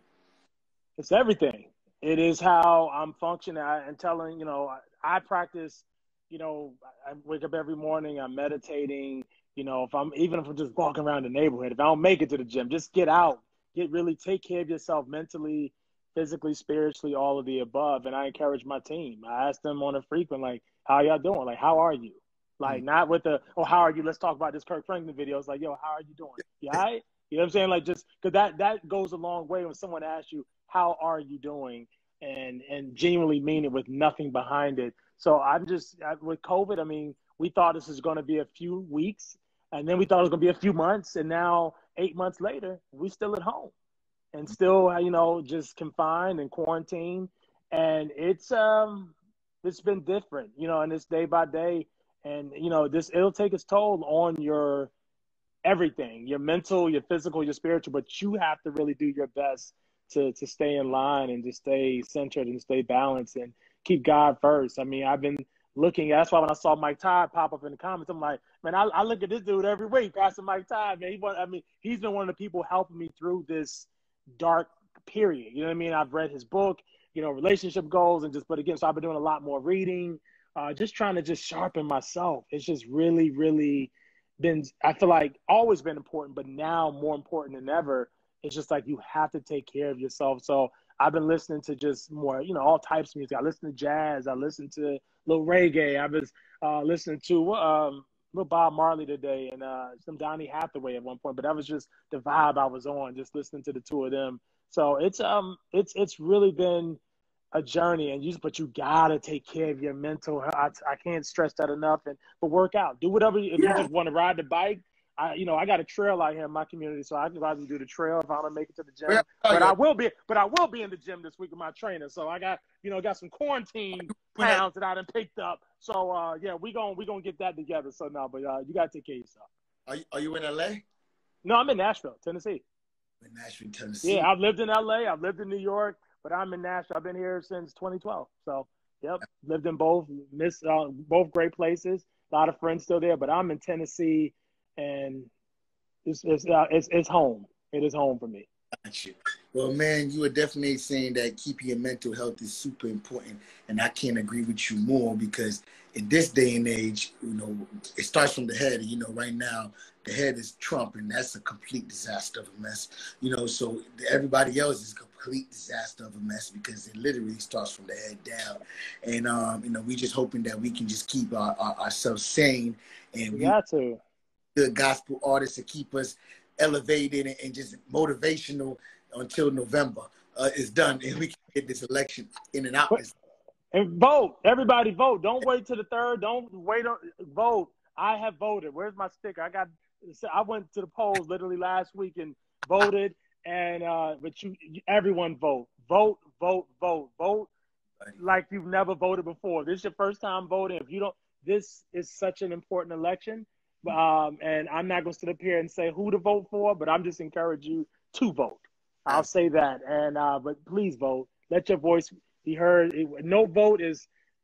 It's everything. It is how I'm functioning and telling, you know, I, I practice, you know, I wake up every morning, I'm meditating, you know, if I'm, even if I'm just walking around the neighborhood, if I don't make it to the gym, just get out, get really, take care of yourself mentally, physically, spiritually, all of the above. And I encourage my team. I ask them on a frequent, like, how y'all doing? Like, how are you? Like, not with the, oh, how are you? Let's talk about this Kirk Franklin video. It's like, yo, how are you doing? You all right? You know what I'm saying? Like, just because that, that goes a long way when someone asks you, how are you doing? And, and genuinely mean it with nothing behind it. So I'm just, with COVID, I mean, we thought this was going to be a few weeks, and then we thought it was going to be a few months. And now eight months later, we still at home and still, you know, just confined and quarantined. And it's, um, it's been different, you know, and it's day by day. And, you know, this, it'll take its toll on your everything, your mental, your physical, your spiritual, but you have to really do your best to, to stay in line and to stay centered and stay balanced and keep God first. I mean, I've been looking, that's why when I saw Mike Todd pop up in the comments, I'm like, man, I, I look at this dude every week, Pastor Mike Todd, man. He, I mean, he's been one of the people helping me through this dark period. You know what I mean? I've read his book, you know, relationship goals, and just, but again, so I've been doing a lot more reading, uh, just trying to just sharpen myself. It's just really, really been, I feel like always been important, but now more important than ever. It's just like, you have to take care of yourself. So I've been listening to just more, you know, all types of music. I listen to jazz. I listen to a little reggae. I was uh, listening to um, little Bob Marley today, and uh, some Donny Hathaway at one point. But that was just the vibe I was on, just listening to the two of them. So it's um it's it's really been a journey, and you but you gotta take care of your mental health. I, I can't stress that enough. And but work out, do whatever. If Yeah. you just want to ride the bike, I you know I got a trail out here in my community, so I can rather do the trail if I don't make it to the gym. Where are But you? I will be, but I will be in the gym this week with my trainer. So I got you know got some quarantine pounds that I done picked up. So uh yeah, we gonna we gonna get that together. So no, but uh, you gotta take care of yourself. Are you, are you in L A? No, I'm in Nashville, Tennessee. In Nashville, Tennessee. Yeah, I've lived in L A, I've lived in New York, but I'm in Nashville. I've been here since twenty twelve. So, yep, lived in both, miss uh, both great places. A lot of friends still there, but I'm in Tennessee, and it's it's uh, it's, it's home. It is home for me. Got you. Well, man, you are definitely saying that keeping your mental health is super important, and I can't agree with you more, because in this day and age, you know, it starts from the head. You know, right now, the head is Trump, and that's a complete disaster of a mess. You know, so everybody else is a complete disaster of a mess, because it literally starts from the head down. And, um, you know, we just hoping that we can just keep our, our, ourselves sane, and We we got to. good gospel artists to keep us elevated and, and just motivational until November uh, is done, and we can get this election in and out. But- And vote. Everybody vote. Don't wait till the third. Don't wait on vote. I have voted. Where's my sticker? I got I went to the polls literally last week and voted, and uh but you everyone vote. Vote, vote, vote. Vote like you've never voted before. This is your first time voting. If you don't, this is such an important election. Um and I'm not gonna sit up here and say who to vote for, but I'm just encourage you to vote. I'll say that. And uh but please vote. Let your voice be heard. No vote is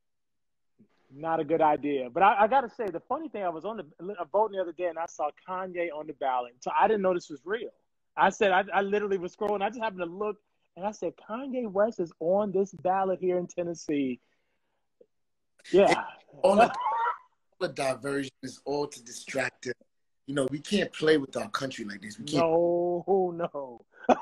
not a good idea. But I, I got to say, the funny thing, I was on the voting the other day, and I saw Kanye on the ballot. So I didn't know this was real. I said, I, I literally was scrolling. I just happened to look, and I said, Kanye West is on this ballot here in Tennessee. Yeah. All the, all the diversion is all to distract us. You know, we can't play with our country like this. We can't. No, no.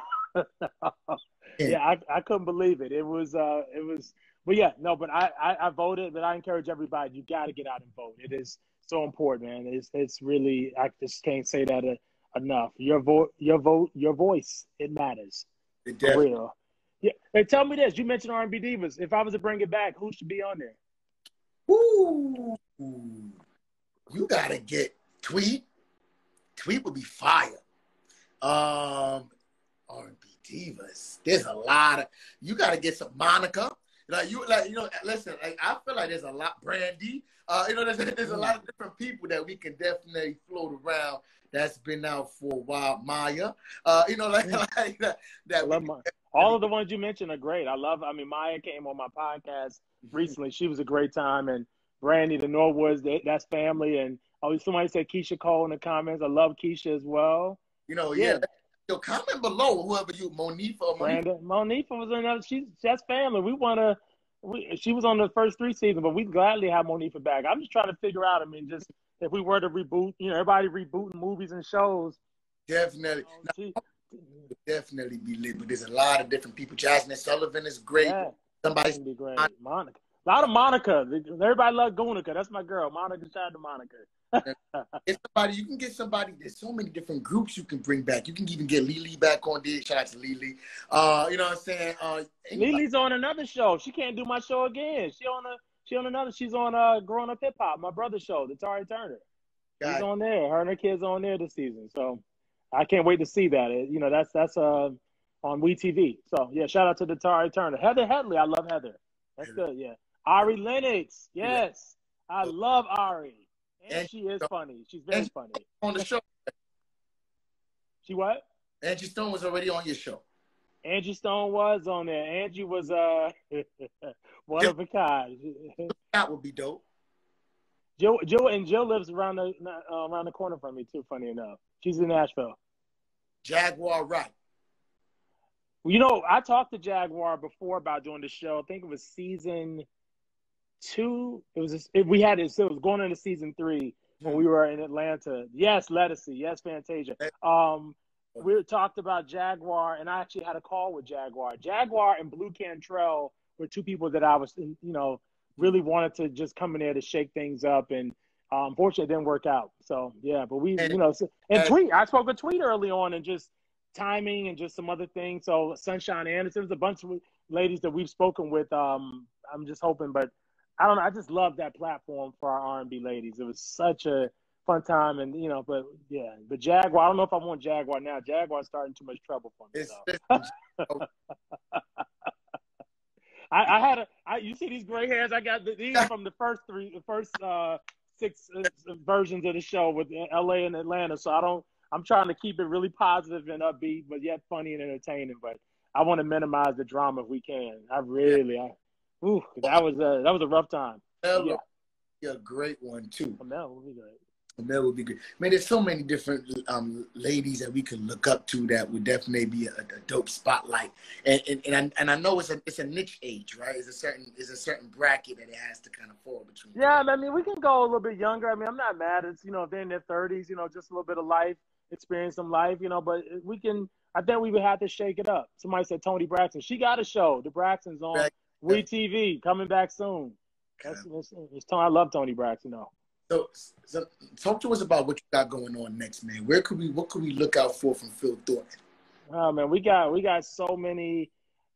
Yeah, I, I couldn't believe it. It was, uh, it was, but yeah, no, but I, I, I voted, but I encourage everybody, you got to get out and vote. It is so important, man. It's, it's really, I just can't say that uh, enough. Your vote, your vote, your voice, it matters. It For definitely- real. Yeah. Hey, tell me this. You mentioned R and B Divas. If I was to bring it back, who should be on there? Ooh, you gotta get Tweet. Tweet would be fire. Um, R and B Divas. There's a lot of. You gotta get some Monica. Like you, like you know, listen. Like I feel like there's a lot, Brandy. Uh, you know, there's, there's a lot of different people that we can definitely float around. That's been out for a while. Maya, uh, you know, like, like that. that I love we, my, all of the ones you mentioned are great. I love. I mean, Maya came on my podcast recently. She was a great time, and Brandy, the Norwoods, they, that's family. And oh, somebody said Keisha Cole in the comments. I love Keisha as well. You know, Yeah. yeah. Yo, comment below, whoever you, Monifa or Monifa. Brandon, Monifa was in that. She's that's family. We want to. We, she was on the first three seasons, but we'd gladly have Monifa back. I'm just trying to figure out. I mean, just if we were to reboot, you know, everybody rebooting movies and shows. Definitely. You know, now, she, definitely be lit, but there's a lot of different people. Jasmine Sullivan is great. Yeah, Somebody's be great. Monica. A lot of Monica. Everybody loves Gunica. That's my girl. Monica, shout out to Monica. It's somebody you can get somebody. There's so many different groups you can bring back. You can even get Lily back on there. Shout out to Lily. Uh, you know what I'm saying? Uh, Lily's on another show. She can't do my show again. She on a she on another. She's on uh Growing Up Hip Hop, my brother's show, the Tari Turner. She's on there. Her and her kids on there this season. So I can't wait to see that. It, you know, that's that's uh on WeTV. So yeah, shout out to the Tari Turner. Heather Headley. I love Heather. That's good. Yeah. Ari Lennox. Yes, I love Ari. And, and she is funny. She's very funny. On the show. She what? Angie Stone was already on your show. Angie Stone was on there. Angie was uh one of a kind. That would be dope. Jill, Jill, and Jill lives around the uh, around the corner from me too. Funny enough, she's in Nashville. Jaguar Wright. You know, I talked to Jaguar before about doing the show. I think it was season two. It was it, we had it. So it was going into season three when we were in Atlanta. Yes, Lettucey. Yes, Fantasia. Um, we talked about Jaguar, and I actually had a call with Jaguar. Jaguar and Blue Cantrell were two people that I was, you know, really wanted to just come in there to shake things up, and um, unfortunately, it didn't work out. So yeah, but we, you know, so, and Tweet. I spoke with Tweet early on, and just timing and just some other things. So Sunshine Anderson, there's a bunch of ladies that we've spoken with. Um, I'm just hoping, but I don't know. I just love that platform for our R and B ladies. It was such a fun time, and you know, but yeah, but Jaguar. I don't know if I want Jaguar now. Jaguar's starting too much trouble for me. So. I, I had a. I, you see these gray hairs? I got the, these from the first three, the first uh, six uh, versions of the show with L A and Atlanta. So I don't. I'm trying to keep it really positive and upbeat, but yet funny and entertaining. But I want to minimize the drama if we can. I really. I, Ooh, that was a that was a rough time. That yeah. be a great one too. That would be great. That would be great. I mean, there's so many different um, ladies that we could look up to that would definitely be a, a dope spotlight. And and and I, and I know it's a it's a niche age, right? It's a certain it's a certain bracket that it has to kind of fall between. Yeah, I mean, we can go a little bit younger. I mean, I'm not mad. It's, you know, if they're in their thirties, you know, just a little bit of life, experience some life, you know. But we can. I think we would have to shake it up. Somebody said Toni Braxton. She got a show. The Braxtons on. Right. WeTV coming back soon. That's, that's, it's, I love Toni Braxton, though. So, so, talk to us about what you got going on next, man. Where could we, what could we look out for from Phil Thornton? Oh man, we got we got so many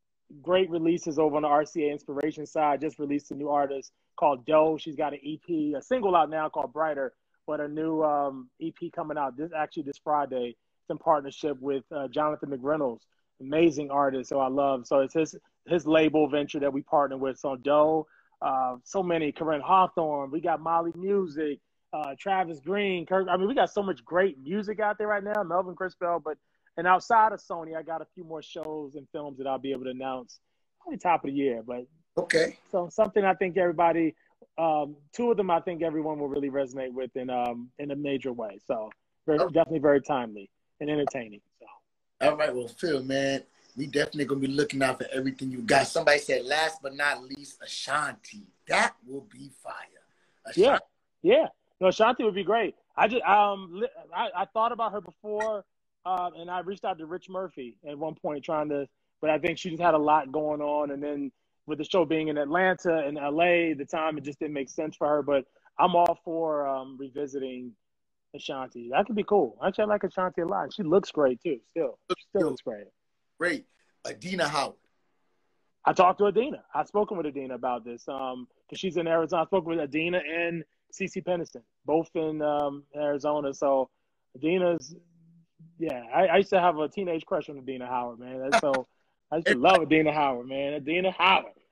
great releases over on the R C A Inspiration side. Just released a new artist called Doe. She's got an E P, a single out now called Brighter, but a new um, E P coming out this actually this Friday. It's in partnership with uh, Jonathan McReynolds, amazing artist. So I love. So it's his. his label venture that we partner with. So Doe, uh, so many, Corinne Hawthorne, we got Molly Music, uh, Travis Green, Kirk. I mean, we got so much great music out there right now, Melvin Crispell, but, and outside of Sony, I got a few more shows and films that I'll be able to announce at the top of the year, but. Okay. So something I think everybody, um, two of them, I think everyone will really resonate with in, um, in a major way. So very, oh. definitely very timely and entertaining. So. All right. Well, Phil, man, we definitely going to be looking out for everything you got. Somebody said, last but not least, Ashanti. That will be fire. Ashanti. Yeah, yeah. No, Ashanti would be great. I just um, I, I thought about her before, uh, and I reached out to Rich Murphy at one point trying to, but I think she just had a lot going on. And then with the show being in Atlanta and L A, the time, it just didn't make sense for her. But I'm all for um, revisiting Ashanti. That could be cool. Actually, I like Ashanti a lot. She looks great, too, still. She still looks great. Great. Adina Howard. I talked to Adina. I've spoken with Adina about this um, because she's in Arizona. I spoke with Adina and Cece Peniston, both in um, Arizona. So Adina's, yeah, I, I used to have a teenage crush on Adina Howard, man. So I used to love Adina Howard, man. Adina Howard.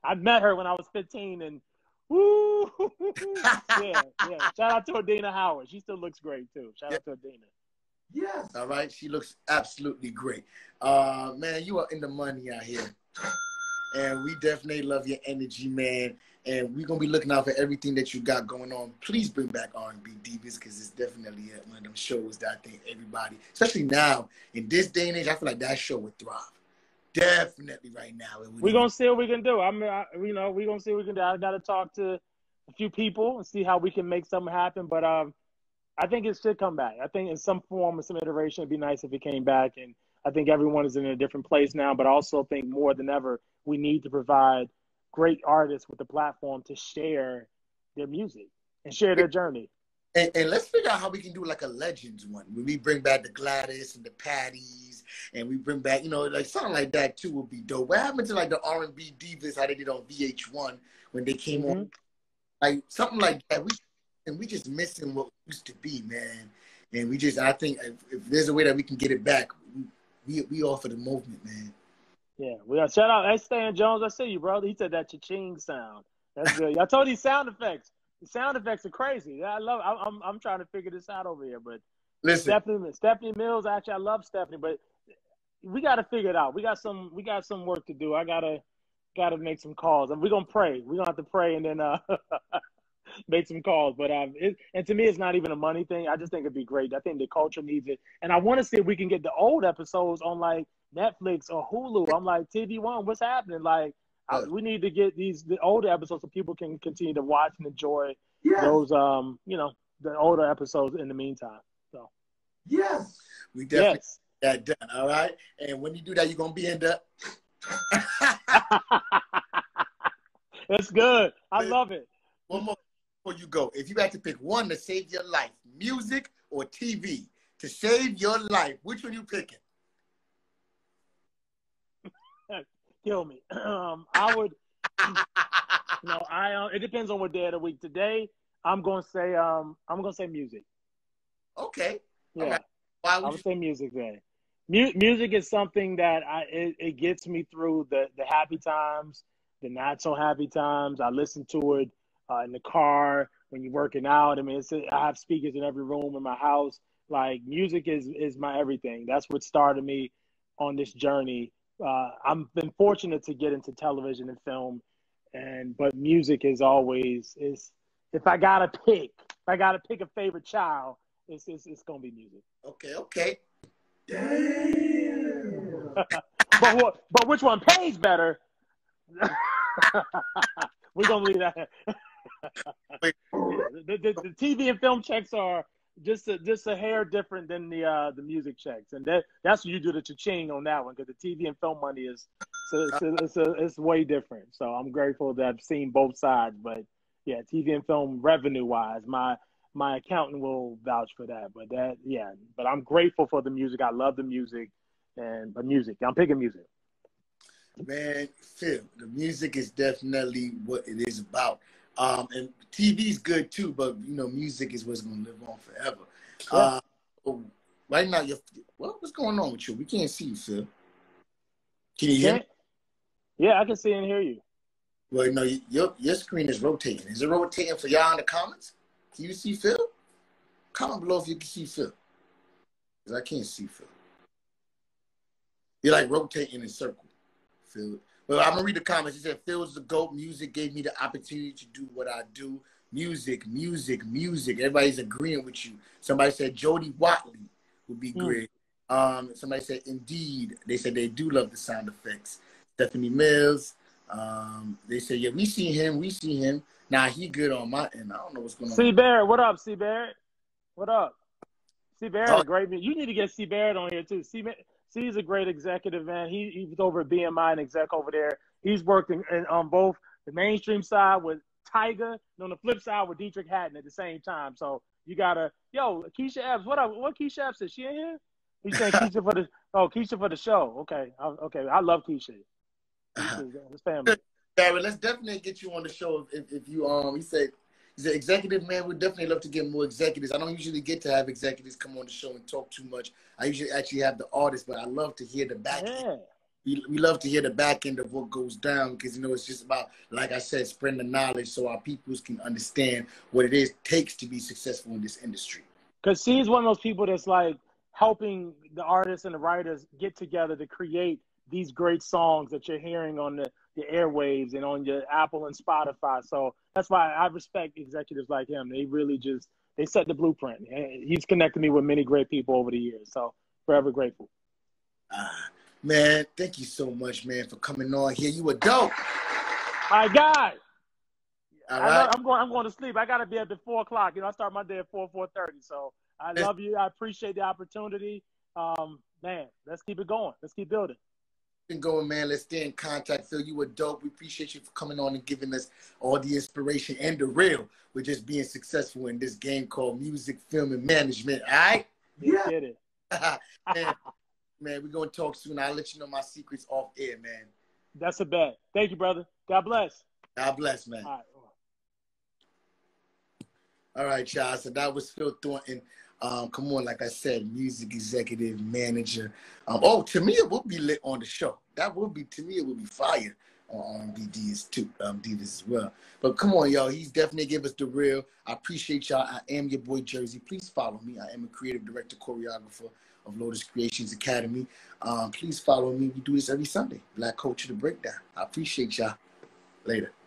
I met her when I was fifteen, and woo, yeah, yeah. Shout out to Adina Howard. She still looks great too. Shout Yeah. out to Adina. Yes. All right, she looks absolutely great. Uh, man, you are in the money out here, and we definitely love your energy, man. And we're gonna be looking out for everything that you got going on. Please bring back R and B Divas, because it's definitely uh, one of them shows that I think everybody, especially now in this day and age, I feel like that show would thrive. Definitely right now. We're gonna see what we can do. I mean, I, you know, we're gonna see what we can do. I gotta talk to a few people and see how we can make something happen. But um, I think it should come back. I think in some form or some iteration, it'd be nice if it came back. And I think everyone is in a different place now. But I also think more than ever, we need to provide great artists with the platform to share their music and share their journey. And, and let's figure out how we can do like a Legends one, when we bring back the Gladys and the Patties, and we bring back, you know, like something like that too would be dope. What happened to like the R and B Divas, how they did on V H one when they came mm-hmm. on? Like something like that. We and we just missing what used to be, man. And we just, I think if, if there's a way that we can get it back, we we all for the movement, man. Yeah, we are. Shout out, hey Stan Jones, I see you, brother. He said that cha-ching sound. That's good. I told you sound effects. The sound effects are crazy. I love. I, I'm I'm trying to figure this out over here, but listen, Stephanie Stephanie Mills. Actually, I love Stephanie, but we got to figure it out. We got some. We got some work to do. I gotta gotta make some calls, and we're gonna pray. We're gonna have to pray and then uh, make some calls. But um, it, and to me, it's not even a money thing. I just think it'd be great. I think the culture needs it, and I want to see if we can get the old episodes on like Netflix or Hulu. I'm like, T V One, what's happening? Like, I, we need to get these the older episodes so people can continue to watch and enjoy yes. those, um, you know, the older episodes in the meantime. So, yes, we definitely yes. get that done. All right, and when you do that, you're gonna be in the. That's good. I love it. One more before you go. If you had to pick one to save your life, music or T V to save your life, which one you picking? Kill me. Um, I would. You know, I. Uh, it depends on what day of the week. Today, I'm gonna say. Um, I'm gonna say music. Okay. Yeah. Right. Why would I you... would say music today. Mu- music is something that I. It, it gets me through the the happy times, the not so happy times. I listen to it uh, in the car when you're working out. I mean, it's. I have speakers in every room in my house. Like music is is my everything. That's what started me on this journey. Uh, I've been fortunate to get into television and film, and but music is always is. If I gotta pick, if I gotta pick a favorite child, it's it's, it's gonna be music. Okay, okay. Damn. but what? But which one pays better? We're gonna leave that. the, the, the T V and film checks are just a, just a hair different than the uh, the music checks, and that that's what you do the cha-ching on that one, because the T V and film money is so it's a, it's, a, it's way different. So I'm grateful that I've seen both sides, but yeah, T V and film revenue wise, my my accountant will vouch for that. But that yeah, but I'm grateful for the music. I love the music, and but music, I'm picking music. Man, Phil, the music is definitely what it is about. Um, and T V's good too, but you know, music is what's gonna live on forever. Yeah. Uh, right now, you're, what, what's going on with you? We can't see you, Phil. Can you hear me? Yeah, I can see and hear you. Well, no, your your screen is rotating. Is it rotating for y'all in the comments? Can you see Phil? Comment below if you can see Phil, because I can't see Phil. You're like rotating in a circle, Phil. Well, I'm going to read the comments. He said, Phil's the GOAT. Music gave me the opportunity to do what I do. Music, music, music. Everybody's agreeing with you. Somebody said Jody Watley would be great. Mm. Um, somebody said, indeed. They said they do love the sound effects. Stephanie Mills. Um, they said, yeah, we see him. We see him. Nah, he good on my end. I don't know what's going on. C. Barrett, what up, C. Barrett? What up? C. Barrett, oh. great. You need to get C. Barrett on here, too. C. He's a great executive, man. He, he was over at B M I and exec over there. He's worked in, in, on both the mainstream side with Tyga and on the flip side with Dietrich Haddon at the same time. So you got to – yo, Keisha Epps. What up? What Keisha Epps is? She in here? He's saying Keisha for the – oh, Keisha for the show. Okay. I, okay. I love Keisha. His family. Barry, let's definitely get you on the show if, if you – um. He said – he's an executive, man. We'd definitely love to get more executives. I don't usually get to have executives come on the show and talk too much. I usually actually have the artists, but I love to hear the back yeah. we, we love to hear the back end of what goes down because, you know, it's just about, like I said, spreading the knowledge so our peoples can understand what it is takes to be successful in this industry. Because she's one of those people that's like helping the artists and the writers get together to create these great songs that you're hearing on the, the airwaves and on your Apple and Spotify. So that's why I respect executives like him. They really just, they set the blueprint. He's connected me with many great people over the years. So forever grateful. Ah, man, thank you so much, man, for coming on here. You were dope. My guy. All I right. know, I'm going. I'm going to sleep. I got to be up at four o'clock. You know, I start my day at four, four thirty. So I love you. I appreciate the opportunity. Um, man, let's keep it going. Let's keep building. Been going, man. Let's stay in contact. Phil, you were dope. We appreciate you for coming on and giving us all the inspiration and the real with just being successful in this game called music, film, and management. All right. Yeah. Get it. man, man, we're gonna talk soon. I'll let you know my secrets off air, man. That's a bet. Thank you, brother. God bless. God bless, man. All right. All right, y'all. So that was Phil Thornton. Um, come on, like I said, music executive, manager. Um, oh, Tamia will be lit on the show. That will be, Tamia will be fire on R and B Divas too, um, Divas as well. But come on, y'all. He's definitely give us the real. I appreciate y'all. I am your boy Jersey. Please follow me. I am a creative director, choreographer of Lotus Creations Academy. Um, please follow me. We do this every Sunday. Black Culture, The Breakdown. I appreciate y'all. Later.